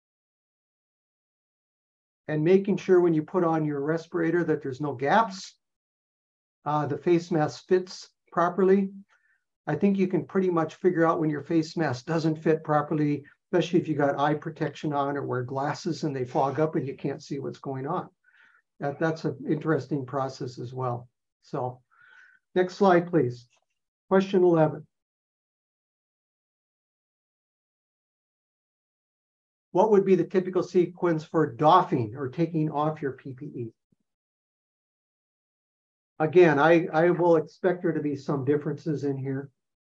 And making sure when you put on your respirator that there's no gaps. The face mask fits properly. I think you can pretty much figure out when your face mask doesn't fit properly, especially if you got eye protection on or wear glasses and they fog up and you can't see what's going on. That's an interesting process as well. So next slide, please. Question 11. What would be the typical sequence for doffing or taking off your PPE? Again, I will expect there to be some differences in here.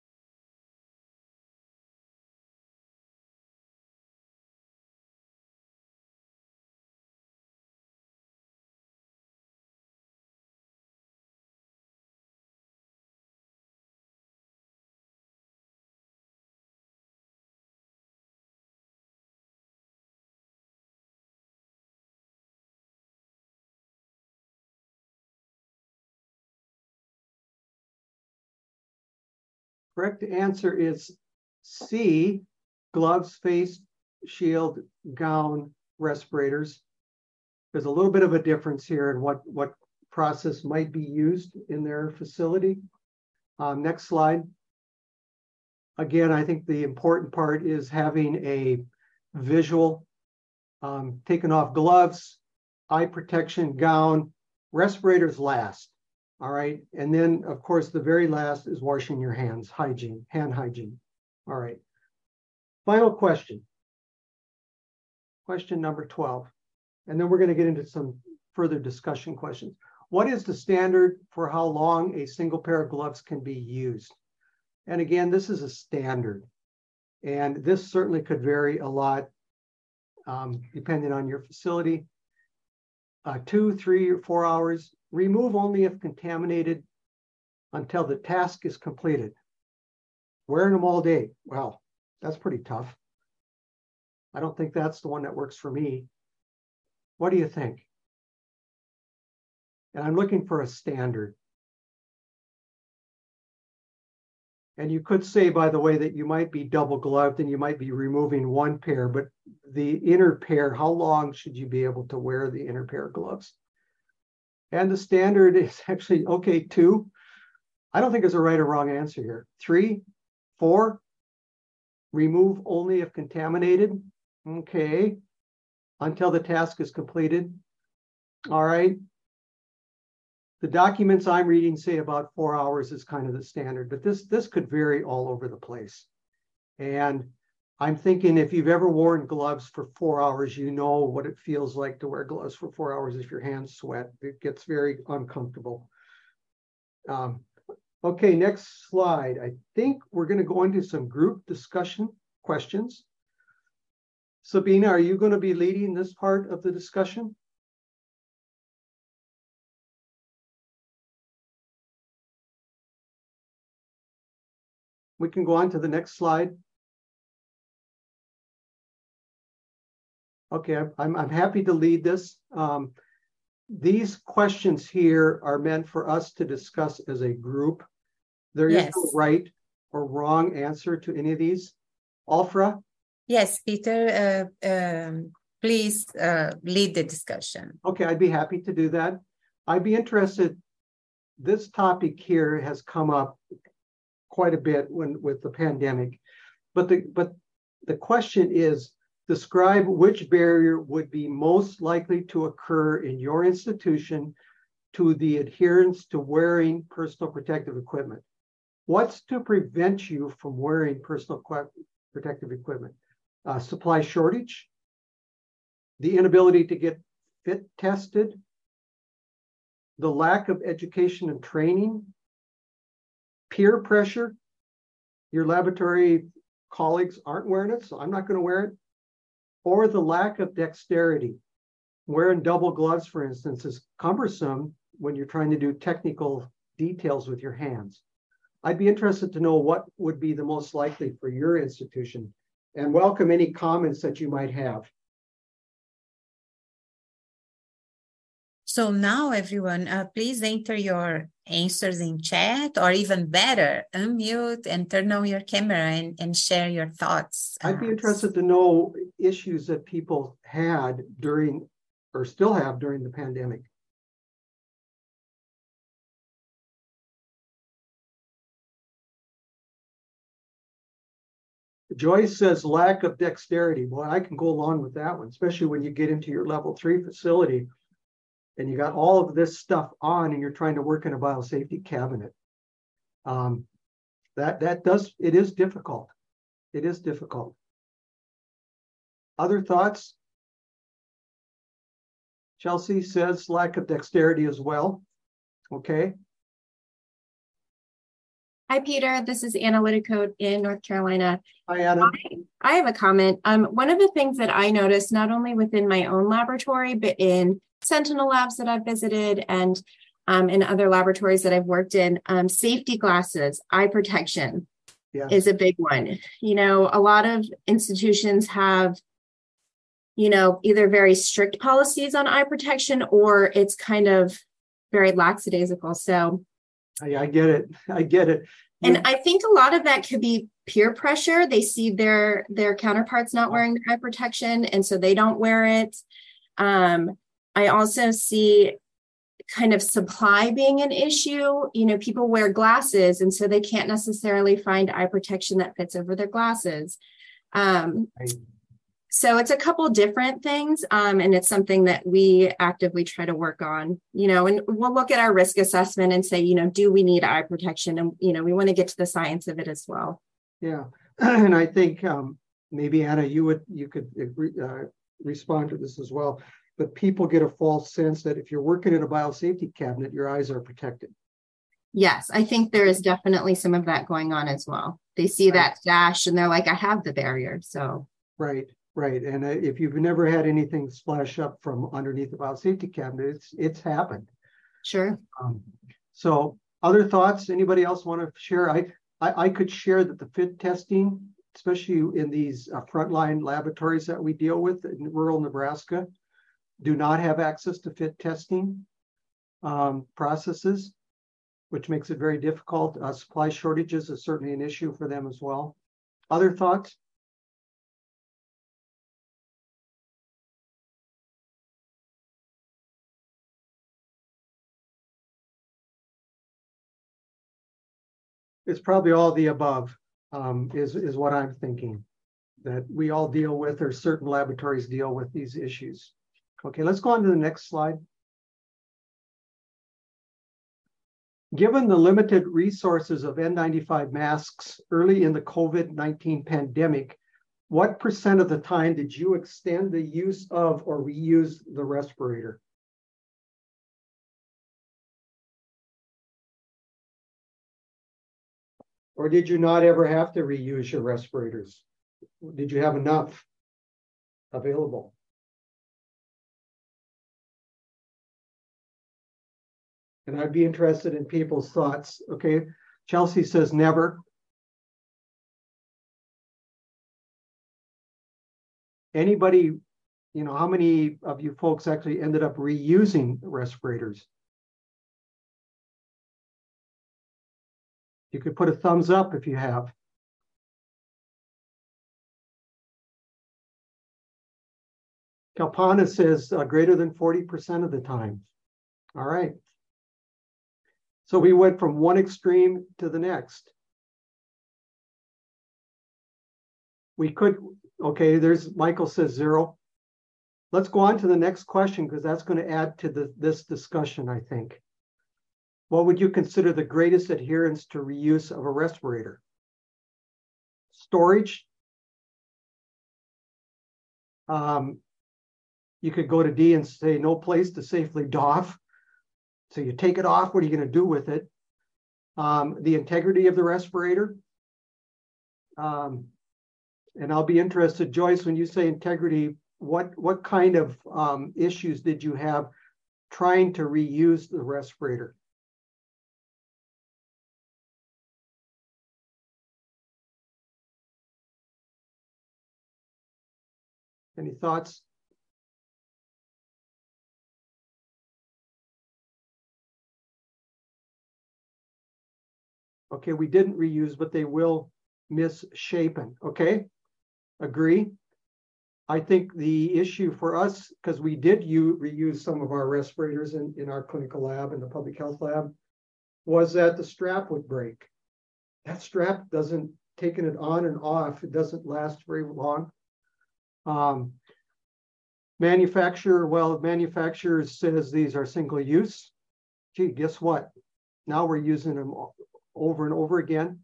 Correct answer is C, gloves, face shield, gown, respirators. There's a little bit of a difference here in what process might be used in their facility. Next slide. Again, I think the important part is having a visual, taking off gloves, eye protection, gown, respirators last. All right. And then, of course, the very last is washing your hands, hygiene, hand hygiene. All right. Final question. Question number 12. And then we're going to get into some further discussion questions. What is the standard for how long a single pair of gloves can be used? And again, this is a standard. And this certainly could vary a lot depending on your facility. 2, 3, or 4 hours. Remove only if contaminated until the task is completed. Wearing them all day. Well, that's pretty tough. I don't think that's the one that works for me. What do you think? And I'm looking for a standard. And you could say, by the way, that you might be double gloved and you might be removing one pair, but the inner pair, how long should you be able to wear the inner pair of gloves? And the standard is actually, okay, 2. I don't think there's a right or wrong answer here. 3, 4, remove only if contaminated. Okay, until the task is completed. All right. The documents I'm reading say about 4 hours is kind of the standard, but this could vary all over the place. And I'm thinking if you've ever worn gloves for 4 hours, you know what it feels like to wear gloves for 4 hours if your hands sweat. It gets very uncomfortable. Okay, next slide. I think we're going to go into some group discussion questions. Sabina, are you going to be leading this part of the discussion? we can go on to the next slide. Okay, I'm happy to lead this. These questions here are meant for us to discuss as a group. There is no right or wrong answer to any of these. Alfra? Yes, Peter, please lead the discussion. Okay, I'd be happy to do that. I'd be interested, this topic here has come up quite a bit with the pandemic, but the question is, describe which barrier would be most likely to occur in your institution to the adherence to wearing personal protective equipment. What's to prevent you from wearing personal protective equipment? Supply shortage, the inability to get fit tested, the lack of education and training, peer pressure, your laboratory colleagues aren't wearing it, so I'm not going to wear it, or the lack of dexterity. Wearing double gloves, for instance, is cumbersome when you're trying to do technical details with your hands. I'd be interested to know what would be the most likely for your institution, and welcome any comments that you might have. So now, everyone, please enter your answers in chat, or even better, unmute and turn on your camera and share your thoughts. I'd be interested to know issues that people had during, or still have during the pandemic. Joyce says lack of dexterity. Well, I can go along with that one, especially when you get into your level 3 facility and you got all of this stuff on and you're trying to work in a biosafety cabinet. It is difficult. It is difficult. Other thoughts? Chelsea says lack of dexterity as well. Okay. Hi, Peter. This is Anna Whitacote in North Carolina. Hi, Anna. I have a comment. One of the things that I noticed, not only within my own laboratory, but in Sentinel labs that I've visited and in other laboratories that I've worked in, safety glasses, eye protection is a big one. You know, a lot of institutions have, you know, either very strict policies on eye protection or it's kind of very lackadaisical. So I get it. I get it. And I think a lot of that could be peer pressure. They see their counterparts not wearing the eye protection, and so they don't wear it. I also see kind of supply being an issue. You know, people wear glasses, and so they can't necessarily find eye protection that fits over their glasses. So it's a couple different things, and it's something that we actively try to work on, you know, and we'll look at our risk assessment and say, you know, do we need eye protection? And, you know, we want to get to the science of it as well. Yeah. And I think maybe, Anna, you could respond to this as well. But people get a false sense that if you're working in a biosafety cabinet, your eyes are protected. Yes, I think there is definitely some of that going on as well. They see that dash and they're like, I have the barrier. So. Right. Right. And if you've never had anything splash up from underneath the biosafety cabinet, it's happened. Sure. So other thoughts, anybody else want to share? I could share that the fit testing, especially in these frontline laboratories that we deal with in rural Nebraska, do not have access to fit testing processes, which makes it very difficult. Supply shortages is certainly an issue for them as well. Other thoughts? It's probably all the above is what I'm thinking, that we all deal with, or certain laboratories deal with these issues. Okay, let's go on to the next slide. Given the limited resources of N95 masks early in the COVID-19 pandemic, what % of the time did you extend the use of or reuse the respirator? Or did you not ever have to reuse your respirators? Did you have enough available? And I'd be interested in people's thoughts. Okay, Chelsea says never. Anybody, how many of you folks actually ended up reusing respirators? You could put a thumbs up if you have. Kalpana says greater than 40% of the time. All right. So we went from one extreme to the next. We could, okay, Michael says 0. Let's go on to the next question because that's going to add to this discussion, I think. What would you consider the greatest adherence to reuse of a respirator? Storage. You could go to D and say no place to safely doff. So you take it off, what are you going to do with it? The integrity of the respirator. And I'll be interested, Joyce, when you say integrity, what kind of issues did you have trying to reuse the respirator? Any thoughts? Okay, we didn't reuse, but they will misshapen. Okay, agree. I think the issue for us, because we did reuse some of our respirators in our clinical lab, in the public health lab, was that the strap would break. That strap doesn't, taking it on and off, it doesn't last very long. Manufacturer says these are single use. Gee, guess what? Now we're using them over and over again.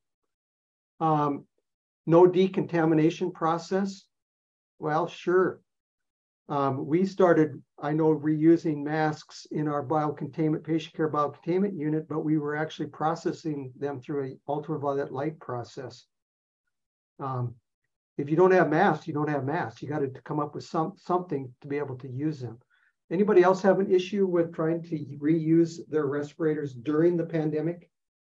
No decontamination process. Well, sure. We started, I know, reusing masks in our patient care biocontainment unit, but we were actually processing them through an ultraviolet light process. If you don't have masks, you don't have masks. You got to come up with something to be able to use them. Anybody else have an issue with trying to reuse their respirators during the pandemic?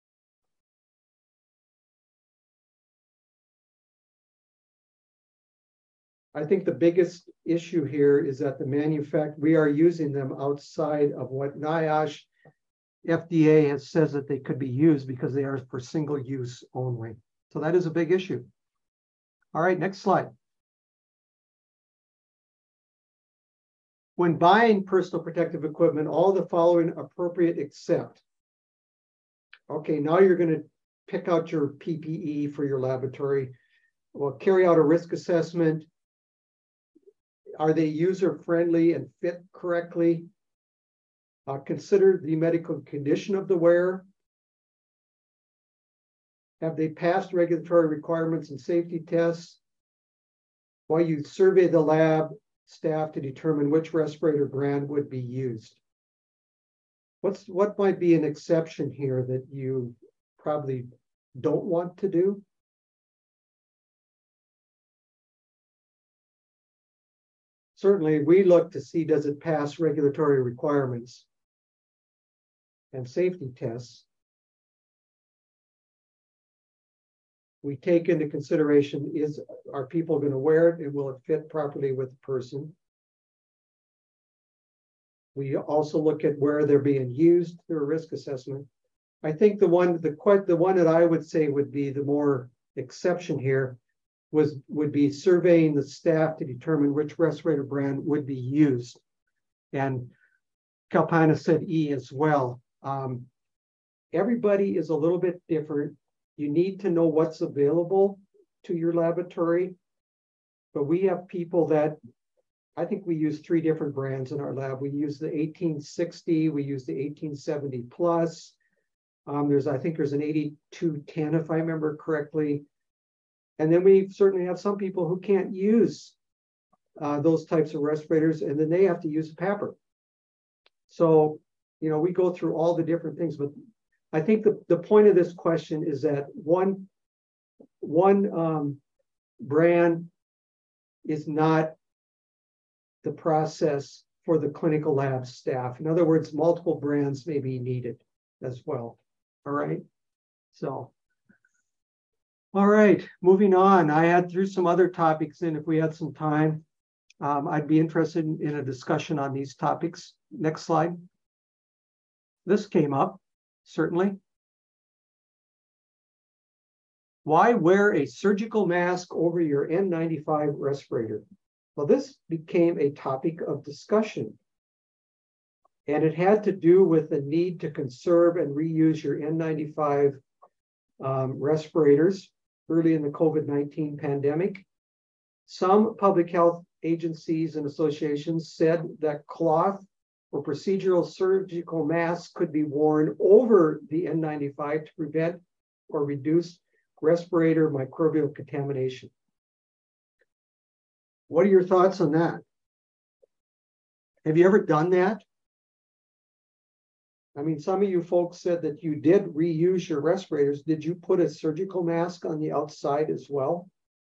I think the biggest issue here is that we are using them outside of what NIOSH FDA says that they could be used because they are for single use only. So that is a big issue. All right, next slide. When buying personal protective equipment, all the following appropriate except. Okay, now you're going to pick out your PPE for your laboratory. Well, carry out a risk assessment. Are they user-friendly and fit correctly? Consider the medical condition of the wearer. Have they passed regulatory requirements and safety tests? While you survey the lab staff to determine which respirator brand would be used. What might be an exception here that you probably don't want to do? Certainly, we look to see, does it pass regulatory requirements and safety tests? We take into consideration, are people going to wear it and will it fit properly with the person? We also look at where they're being used through a risk assessment. I think the one that I would say would be the more exception here would be surveying the staff to determine which respirator brand would be used. And Kalpana said E as well. Everybody is a little bit different. You need to know what's available to your laboratory. But we have people that, I think we use 3 different brands in our lab. We use the 1860, we use the 1870 plus. I think there's an 8210, if I remember correctly. And then we certainly have some people who can't use those types of respirators, and then they have to use a PAPR. So, we go through all the different things, but I think the point of this question is that one brand is not the process for the clinical lab staff. In other words, multiple brands may be needed as well. All right. So, all right, moving on. I had threw some other topics in if we had some time. I'd be interested in a discussion on these topics. Next slide. This came up, certainly. Why wear a surgical mask over your N95 respirator? Well, this became a topic of discussion, and it had to do with the need to conserve and reuse your N95 respirators early in the COVID-19 pandemic. Some public health agencies and associations said that cloth or procedural surgical masks could be worn over the N95 to prevent or reduce respirator microbial contamination. What are your thoughts on that? Have you ever done that? I mean, some of you folks said that you did reuse your respirators. Did you put a surgical mask on the outside as well?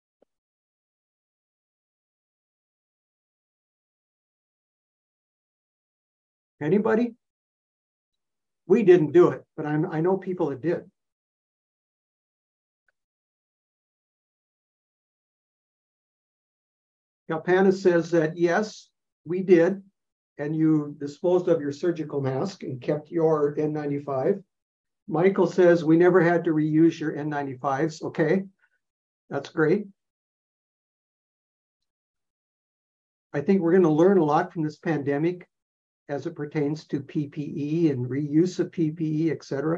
Anybody? We didn't do it, but I know people that did. Kalpana says that yes, we did, and you disposed of your surgical mask and kept your N95. Michael says we never had to reuse your N95s. Okay, that's great. I think we're going to learn a lot from this pandemic as it pertains to PPE and reuse of PPE, et cetera.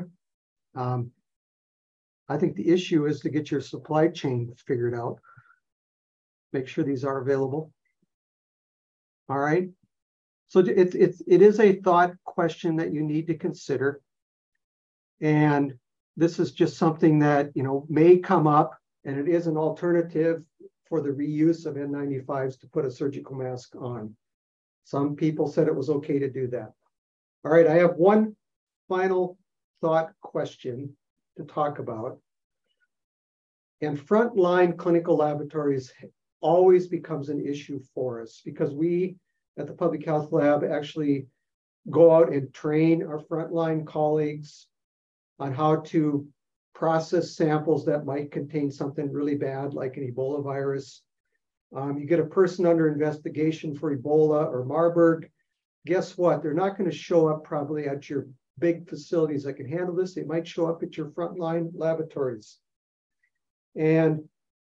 I think the issue is to get your supply chain figured out. Make sure these are available. All right. So it is a thought question that you need to consider. And this is just something that, you know, may come up, and it is an alternative for the reuse of N95s to put a surgical mask on. Some people said it was okay to do that. All right, I have one final thought question to talk about. And frontline clinical laboratories always becomes an issue for us because we at the Public Health Lab actually go out and train our frontline colleagues on how to process samples that might contain something really bad like an Ebola virus. You get a person under investigation for Ebola or Marburg. Guess what? They're not going to show up probably at your big facilities that can handle this. They might show up at your frontline laboratories. And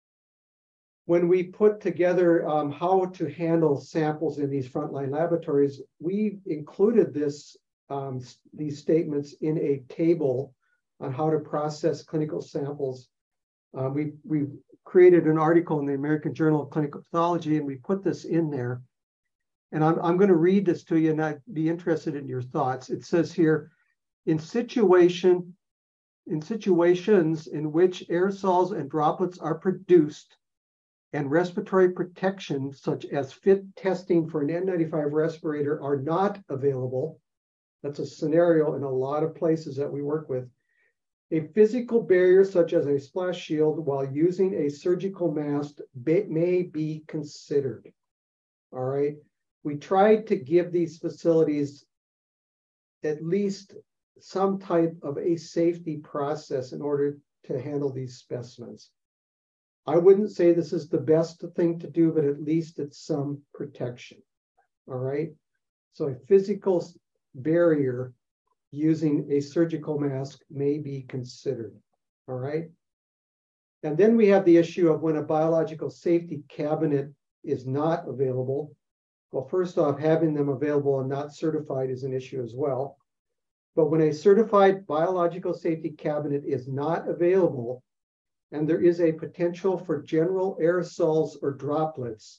when we put together how to handle samples in these frontline laboratories, we included these statements in a table on how to process clinical samples. We created an article in the American Journal of Clinical Pathology, and we put this in there. And I'm going to read this to you, and I'd be interested in your thoughts. It says here, in situations in which aerosols and droplets are produced and respiratory protection, such as fit testing for an N95 respirator, are not available, that's a scenario in a lot of places that we work with, a physical barrier such as a splash shield while using a surgical mask may be considered. All right. We tried to give these facilities at least some type of a safety process in order to handle these specimens. I wouldn't say this is the best thing to do, but at least it's some protection. All right. So a physical barrier using a surgical mask may be considered. All right. And then we have the issue of when a biological safety cabinet is not available. Well, first off, having them available and not certified is an issue as well. But when a certified biological safety cabinet is not available, and there is a potential for general aerosols or droplets,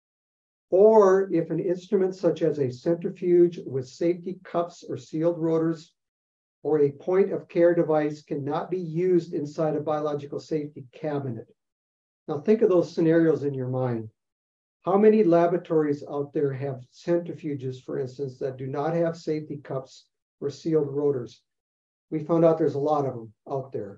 or if an instrument such as a centrifuge with safety cups or sealed rotors, or a point of care device cannot be used inside a biological safety cabinet. Now think of those scenarios in your mind. How many laboratories out there have centrifuges, for instance, that do not have safety cups or sealed rotors? We found out there's a lot of them out there.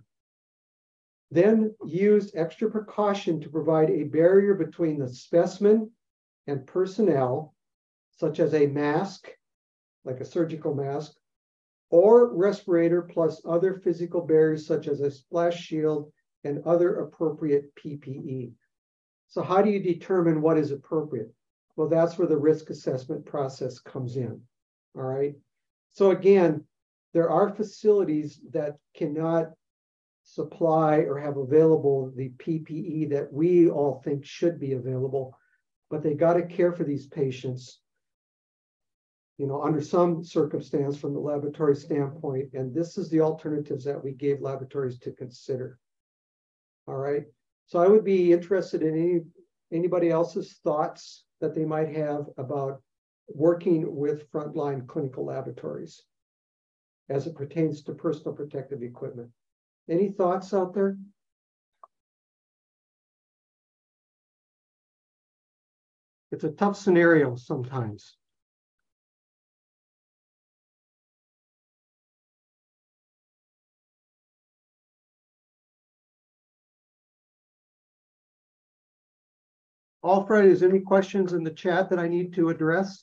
Then use extra precaution to provide a barrier between the specimen and personnel, such as a mask, like a surgical mask, or respirator plus other physical barriers such as a splash shield and other appropriate PPE. So how do you determine what is appropriate? Well, that's where the risk assessment process comes in. All right. So again, there are facilities that cannot supply or have available the PPE that we all think should be available, but they got to care for these patients, you know, under some circumstance from the laboratory standpoint. And this is the alternatives that we gave laboratories to consider. All right. So I would be interested in anybody else's thoughts that they might have about working with frontline clinical laboratories as it pertains to personal protective equipment. Any thoughts out there? It's a tough scenario sometimes. Alfred, is there any questions in the chat that I need to address?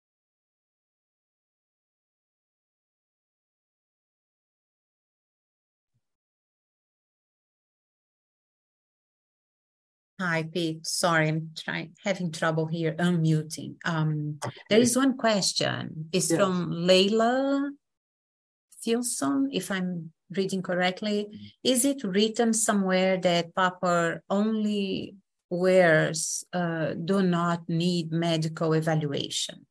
Hi, Pete. Sorry, I'm having trouble here unmuting. There is one question. It's from Layla Filson, if I'm reading correctly. Is it written somewhere that PAPR only wearers do not need medical evaluation?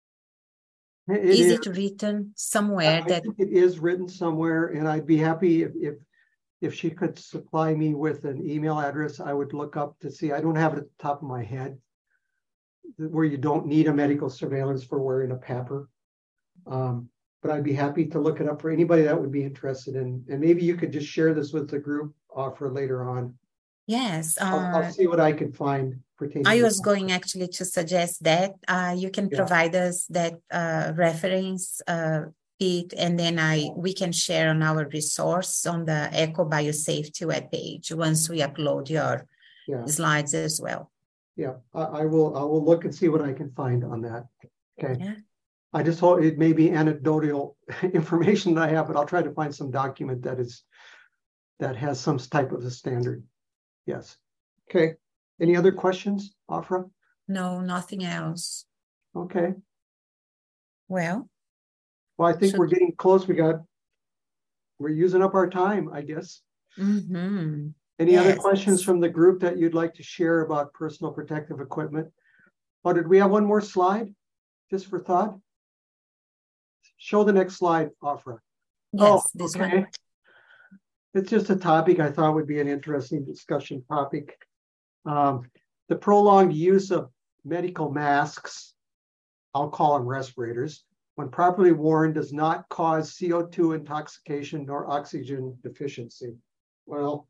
Is it written somewhere I think it is written somewhere, and I'd be happy if she could supply me with an email address. I would look up to see. I don't have it at the top of my head where you don't need a medical surveillance for wearing a PAPR. But I'd be happy to look it up for anybody that would be interested in. And maybe you could just share this with the group offer later on. Yes. I'll see what I can find pertaining. I was going actually to suggest that you can provide us that reference, Pete, and then we can share on our resource on the Echo Biosafety webpage once we upload your slides as well. Yeah, I will look and see what I can find on that. Okay. Yeah. I just hope it may be anecdotal information that I have, but I'll try to find some document that has some type of a standard. Yes. Okay. Any other questions, Afra? No, nothing else. Okay. Well, I think we're getting close. We're using up our time, I guess. Mm-hmm. Any other questions from the group that you'd like to share about personal protective equipment? Oh, did we have one more slide just for thought? Show the next slide, Afra. Yes, this one. It's just a topic I thought would be an interesting discussion topic. The prolonged use of medical masks, I'll call them respirators, when properly worn does not cause CO2 intoxication nor oxygen deficiency. Well,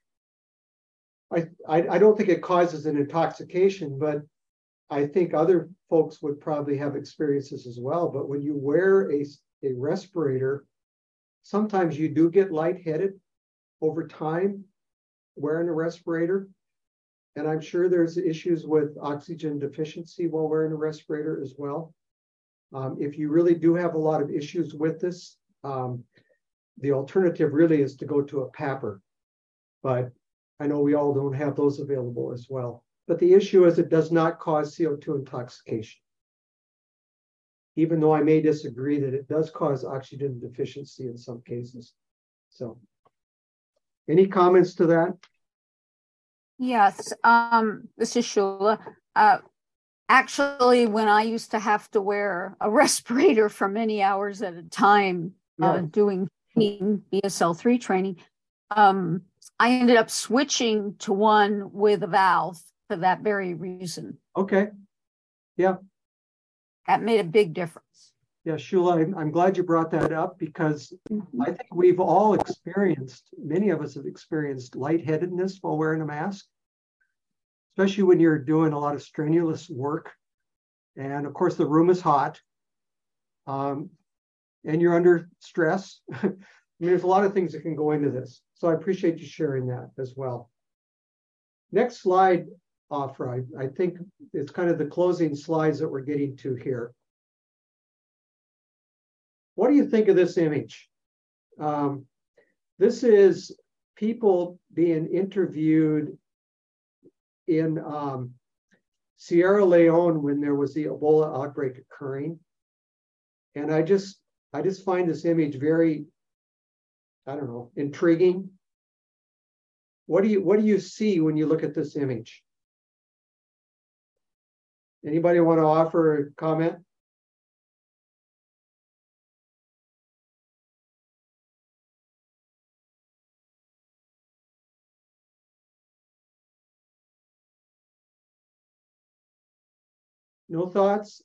I don't think it causes an intoxication, but I think other folks would probably have experiences as well. But when you wear a respirator, sometimes you do get lightheaded over time wearing a respirator. And I'm sure there's issues with oxygen deficiency while wearing a respirator as well. If you really do have a lot of issues with this, the alternative really is to go to a PAPR. But I know we all don't have those available as well. But the issue is it does not cause CO2 intoxication, even though I may disagree that it does cause oxygen deficiency in some cases. So any comments to that? Yes, this is Shula. Actually, when I used to have to wear a respirator for many hours at a time doing BSL-3 training, I ended up switching to one with a valve for that very reason. Okay. Yeah. That made a big difference. Yeah, Shula, I'm glad you brought that up because I think we've all experienced, many of us have experienced lightheadedness while wearing a mask, especially when you're doing a lot of strenuous work. And of course, the room is hot and you're under stress. I mean, there's a lot of things that can go into this. So I appreciate you sharing that as well. Next slide, Afra. I think it's kind of the closing slides that we're getting to here. What do you think of this image? This is people being interviewed in Sierra Leone when there was the Ebola outbreak occurring. And I just find this image very, I don't know, intriguing. What do you see when you look at this image? Anybody want to offer a comment? No thoughts?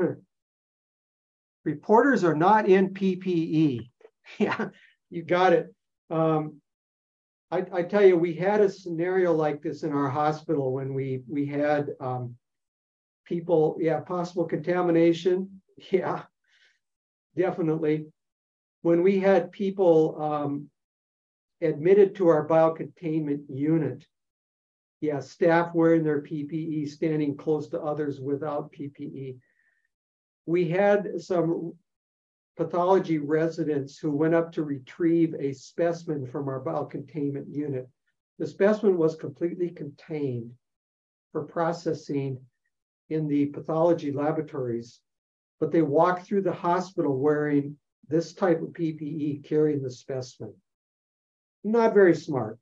Reporters are not in PPE. Yeah, you got it. I tell you, we had a scenario like this in our hospital when we had people, possible contamination. Yeah, definitely. When we had people admitted to our biocontainment unit, staff wearing their PPE, standing close to others without PPE. We had some pathology residents who went up to retrieve a specimen from our biocontainment unit. The specimen was completely contained for processing in the pathology laboratories, but they walked through the hospital wearing this type of PPE, carrying the specimen. Not very smart.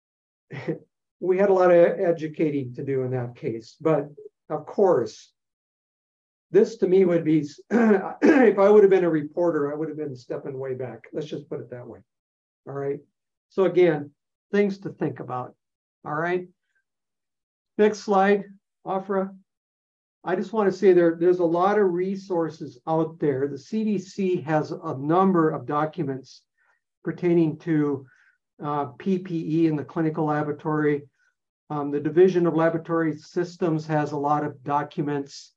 We had a lot of educating to do in that case, but of course, this to me would be, if I would have been a reporter, I would have been stepping way back. Let's just put it that way. All right. So again, things to think about. All right. Next slide, Afra. I just want to say there's a lot of resources out there. The CDC has a number of documents pertaining to PPE in the clinical laboratory. The Division of Laboratory Systems has a lot of documents.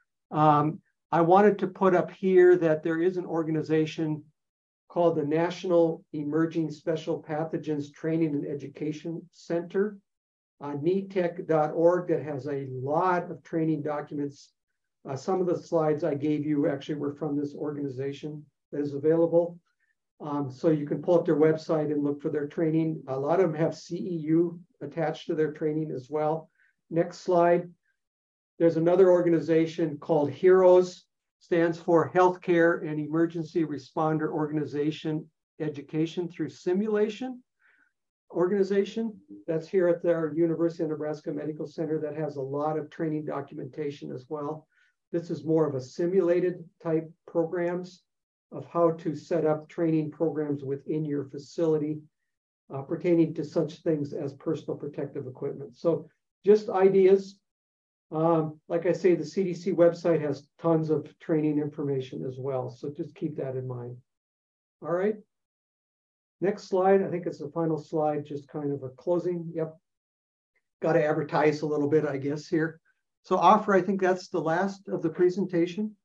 I wanted to put up here that there is an organization called the National Emerging Special Pathogens Training and Education Center, NETEC.org, that has a lot of training documents. Some of the slides I gave you actually were from this organization that is available. So you can pull up their website and look for their training. A lot of them have CEU attached to their training as well. Next slide. There's another organization called HEROES, stands for Healthcare and Emergency Responder Organization Education Through Simulation organization. That's here at our University of Nebraska Medical Center that has a lot of training documentation as well. This is more of a simulated type programs of how to set up training programs within your facility pertaining to such things as personal protective equipment. So just ideas. Like I say, the CDC website has tons of training information as well. So just keep that in mind. All right. Next slide. I think it's the final slide, just kind of a closing. Yep. Got to advertise a little bit, I guess, here. So Afra, I think that's the last of the presentation.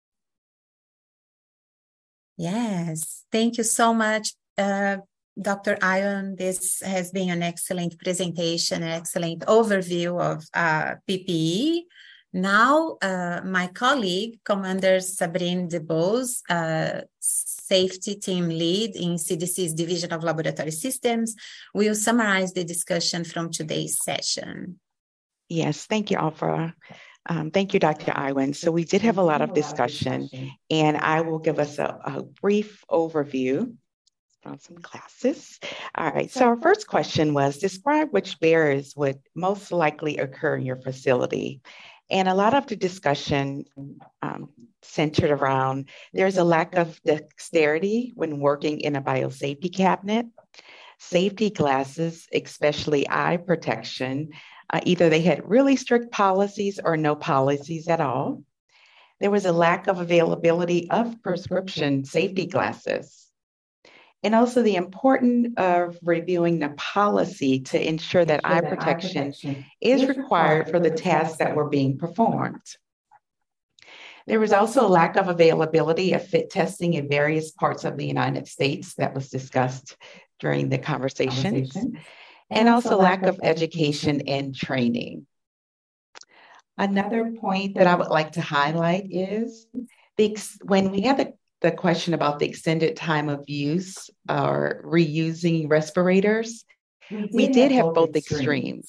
Yes. Thank you so much, Dr. Iwan. This has been an excellent presentation, an excellent overview of PPE. Now, my colleague, Commander Sabrine DeBose, Safety Team Lead in CDC's Division of Laboratory Systems, will summarize the discussion from today's session. Yes, thank you, Afra. Thank you, Dr. Iwan. So we did have a lot of discussion, and I will give us a brief overview from some classes. All right, so our first question was, describe which barriers would most likely occur in your facility. And a lot of the discussion centered around, there's a lack of dexterity when working in a biosafety cabinet, safety glasses, especially eye protection. Either they had really strict policies or no policies at all. There was a lack of availability of prescription safety glasses. And also the importance of reviewing the policy to ensure that eye protection is required for the tasks that were being performed. There was also a lack of availability of fit testing in various parts of the United States that was discussed during the conversations, and also lack of education and training. Another point that I would like to highlight is when we had the question about the extended time of use or reusing respirators, we did have both extremes.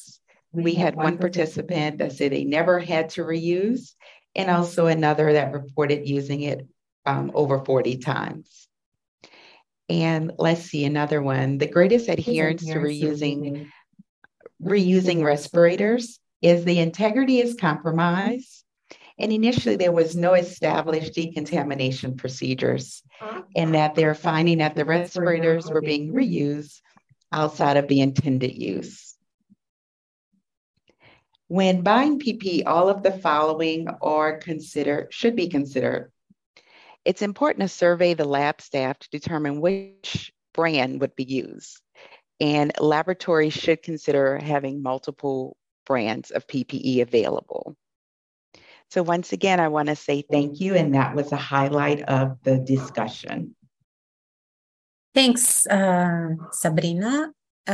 We had one participant that said they never had to reuse, and also another that reported using it over 40 times. And let's see another one. The greatest adherence to reusing respirators is the integrity is compromised. And initially there was no established decontamination procedures, and that they're finding that the respirators were being reused outside of the intended use. When buying PPE, all of the following should be considered. It's important to survey the lab staff to determine which brand would be used. And laboratories should consider having multiple brands of PPE available. So once again, I want to say thank you, and that was a highlight of the discussion. Thanks, Sabrina.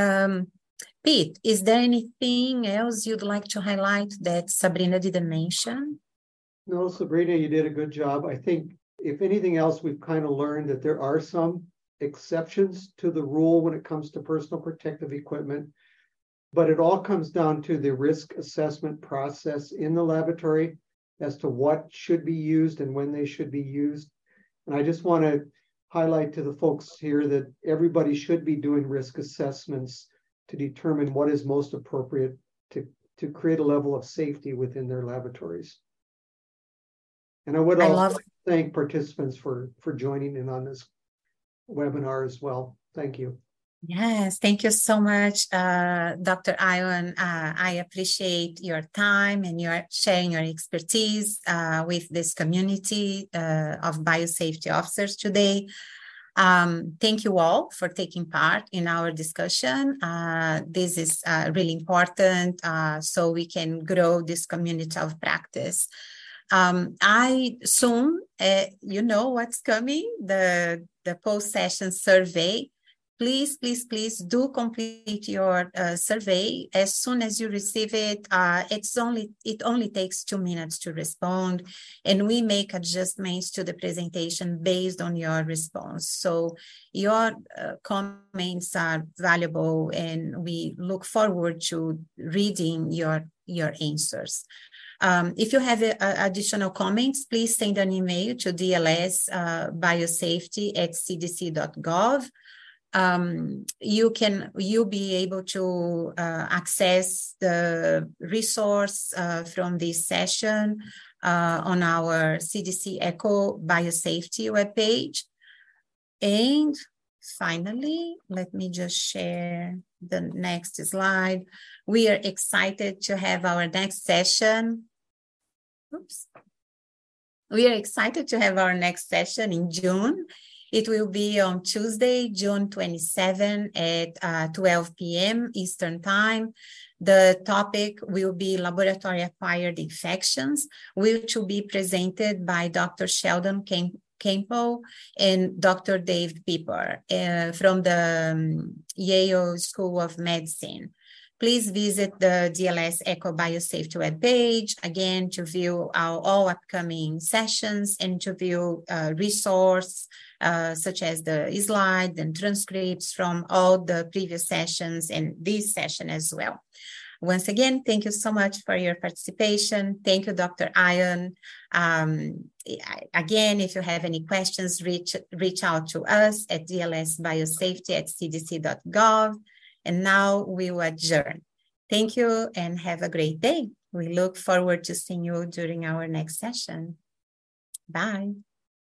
Pete, is there anything else you'd like to highlight that Sabrina didn't mention? No, Sabrina, you did a good job. I think if anything else, we've kind of learned that there are some exceptions to the rule when it comes to personal protective equipment, but it all comes down to the risk assessment process in the laboratory as to what should be used and when they should be used. And I just want to highlight to the folks here that everybody should be doing risk assessments to determine what is most appropriate to create a level of safety within their laboratories. And I would also thank participants for joining in on this webinar as well. Thank you. Yes, thank you so much, Dr. Iwan. I appreciate your time and your sharing your expertise with this community of biosafety officers today. Thank you all for taking part in our discussion. This is really important so we can grow this community of practice. I soon, you know what's coming, the post-session survey. Please do complete your survey as soon as you receive it. It only takes 2 minutes to respond, and we make adjustments to the presentation based on your response. So your comments are valuable, and we look forward to reading your answers. If you have additional comments, please send an email to dls biosafety@cdc.gov. You'll be able to access the resource from this session on our CDC ECHO Biosafety webpage. And finally, let me just share the next slide. We are excited to have our next session. We are excited to have our next session in June. It will be on Tuesday, June 27 at 12 p.m. Eastern Time. The topic will be laboratory-acquired infections, which will be presented by Dr. Sheldon Campbell and Dr. Dave Pieper from the Yale School of Medicine. Please visit the DLS ECHO Biosafety webpage, again, to view our all upcoming sessions and to view resources such as the slides and transcripts from all the previous sessions and this session as well. Once again, thank you so much for your participation. Thank you, Dr. Iwan. Again, if you have any questions, reach out to us at dlsbiosafety@cdc.gov. And now we will adjourn. Thank you and have a great day. We look forward to seeing you during our next session. Bye.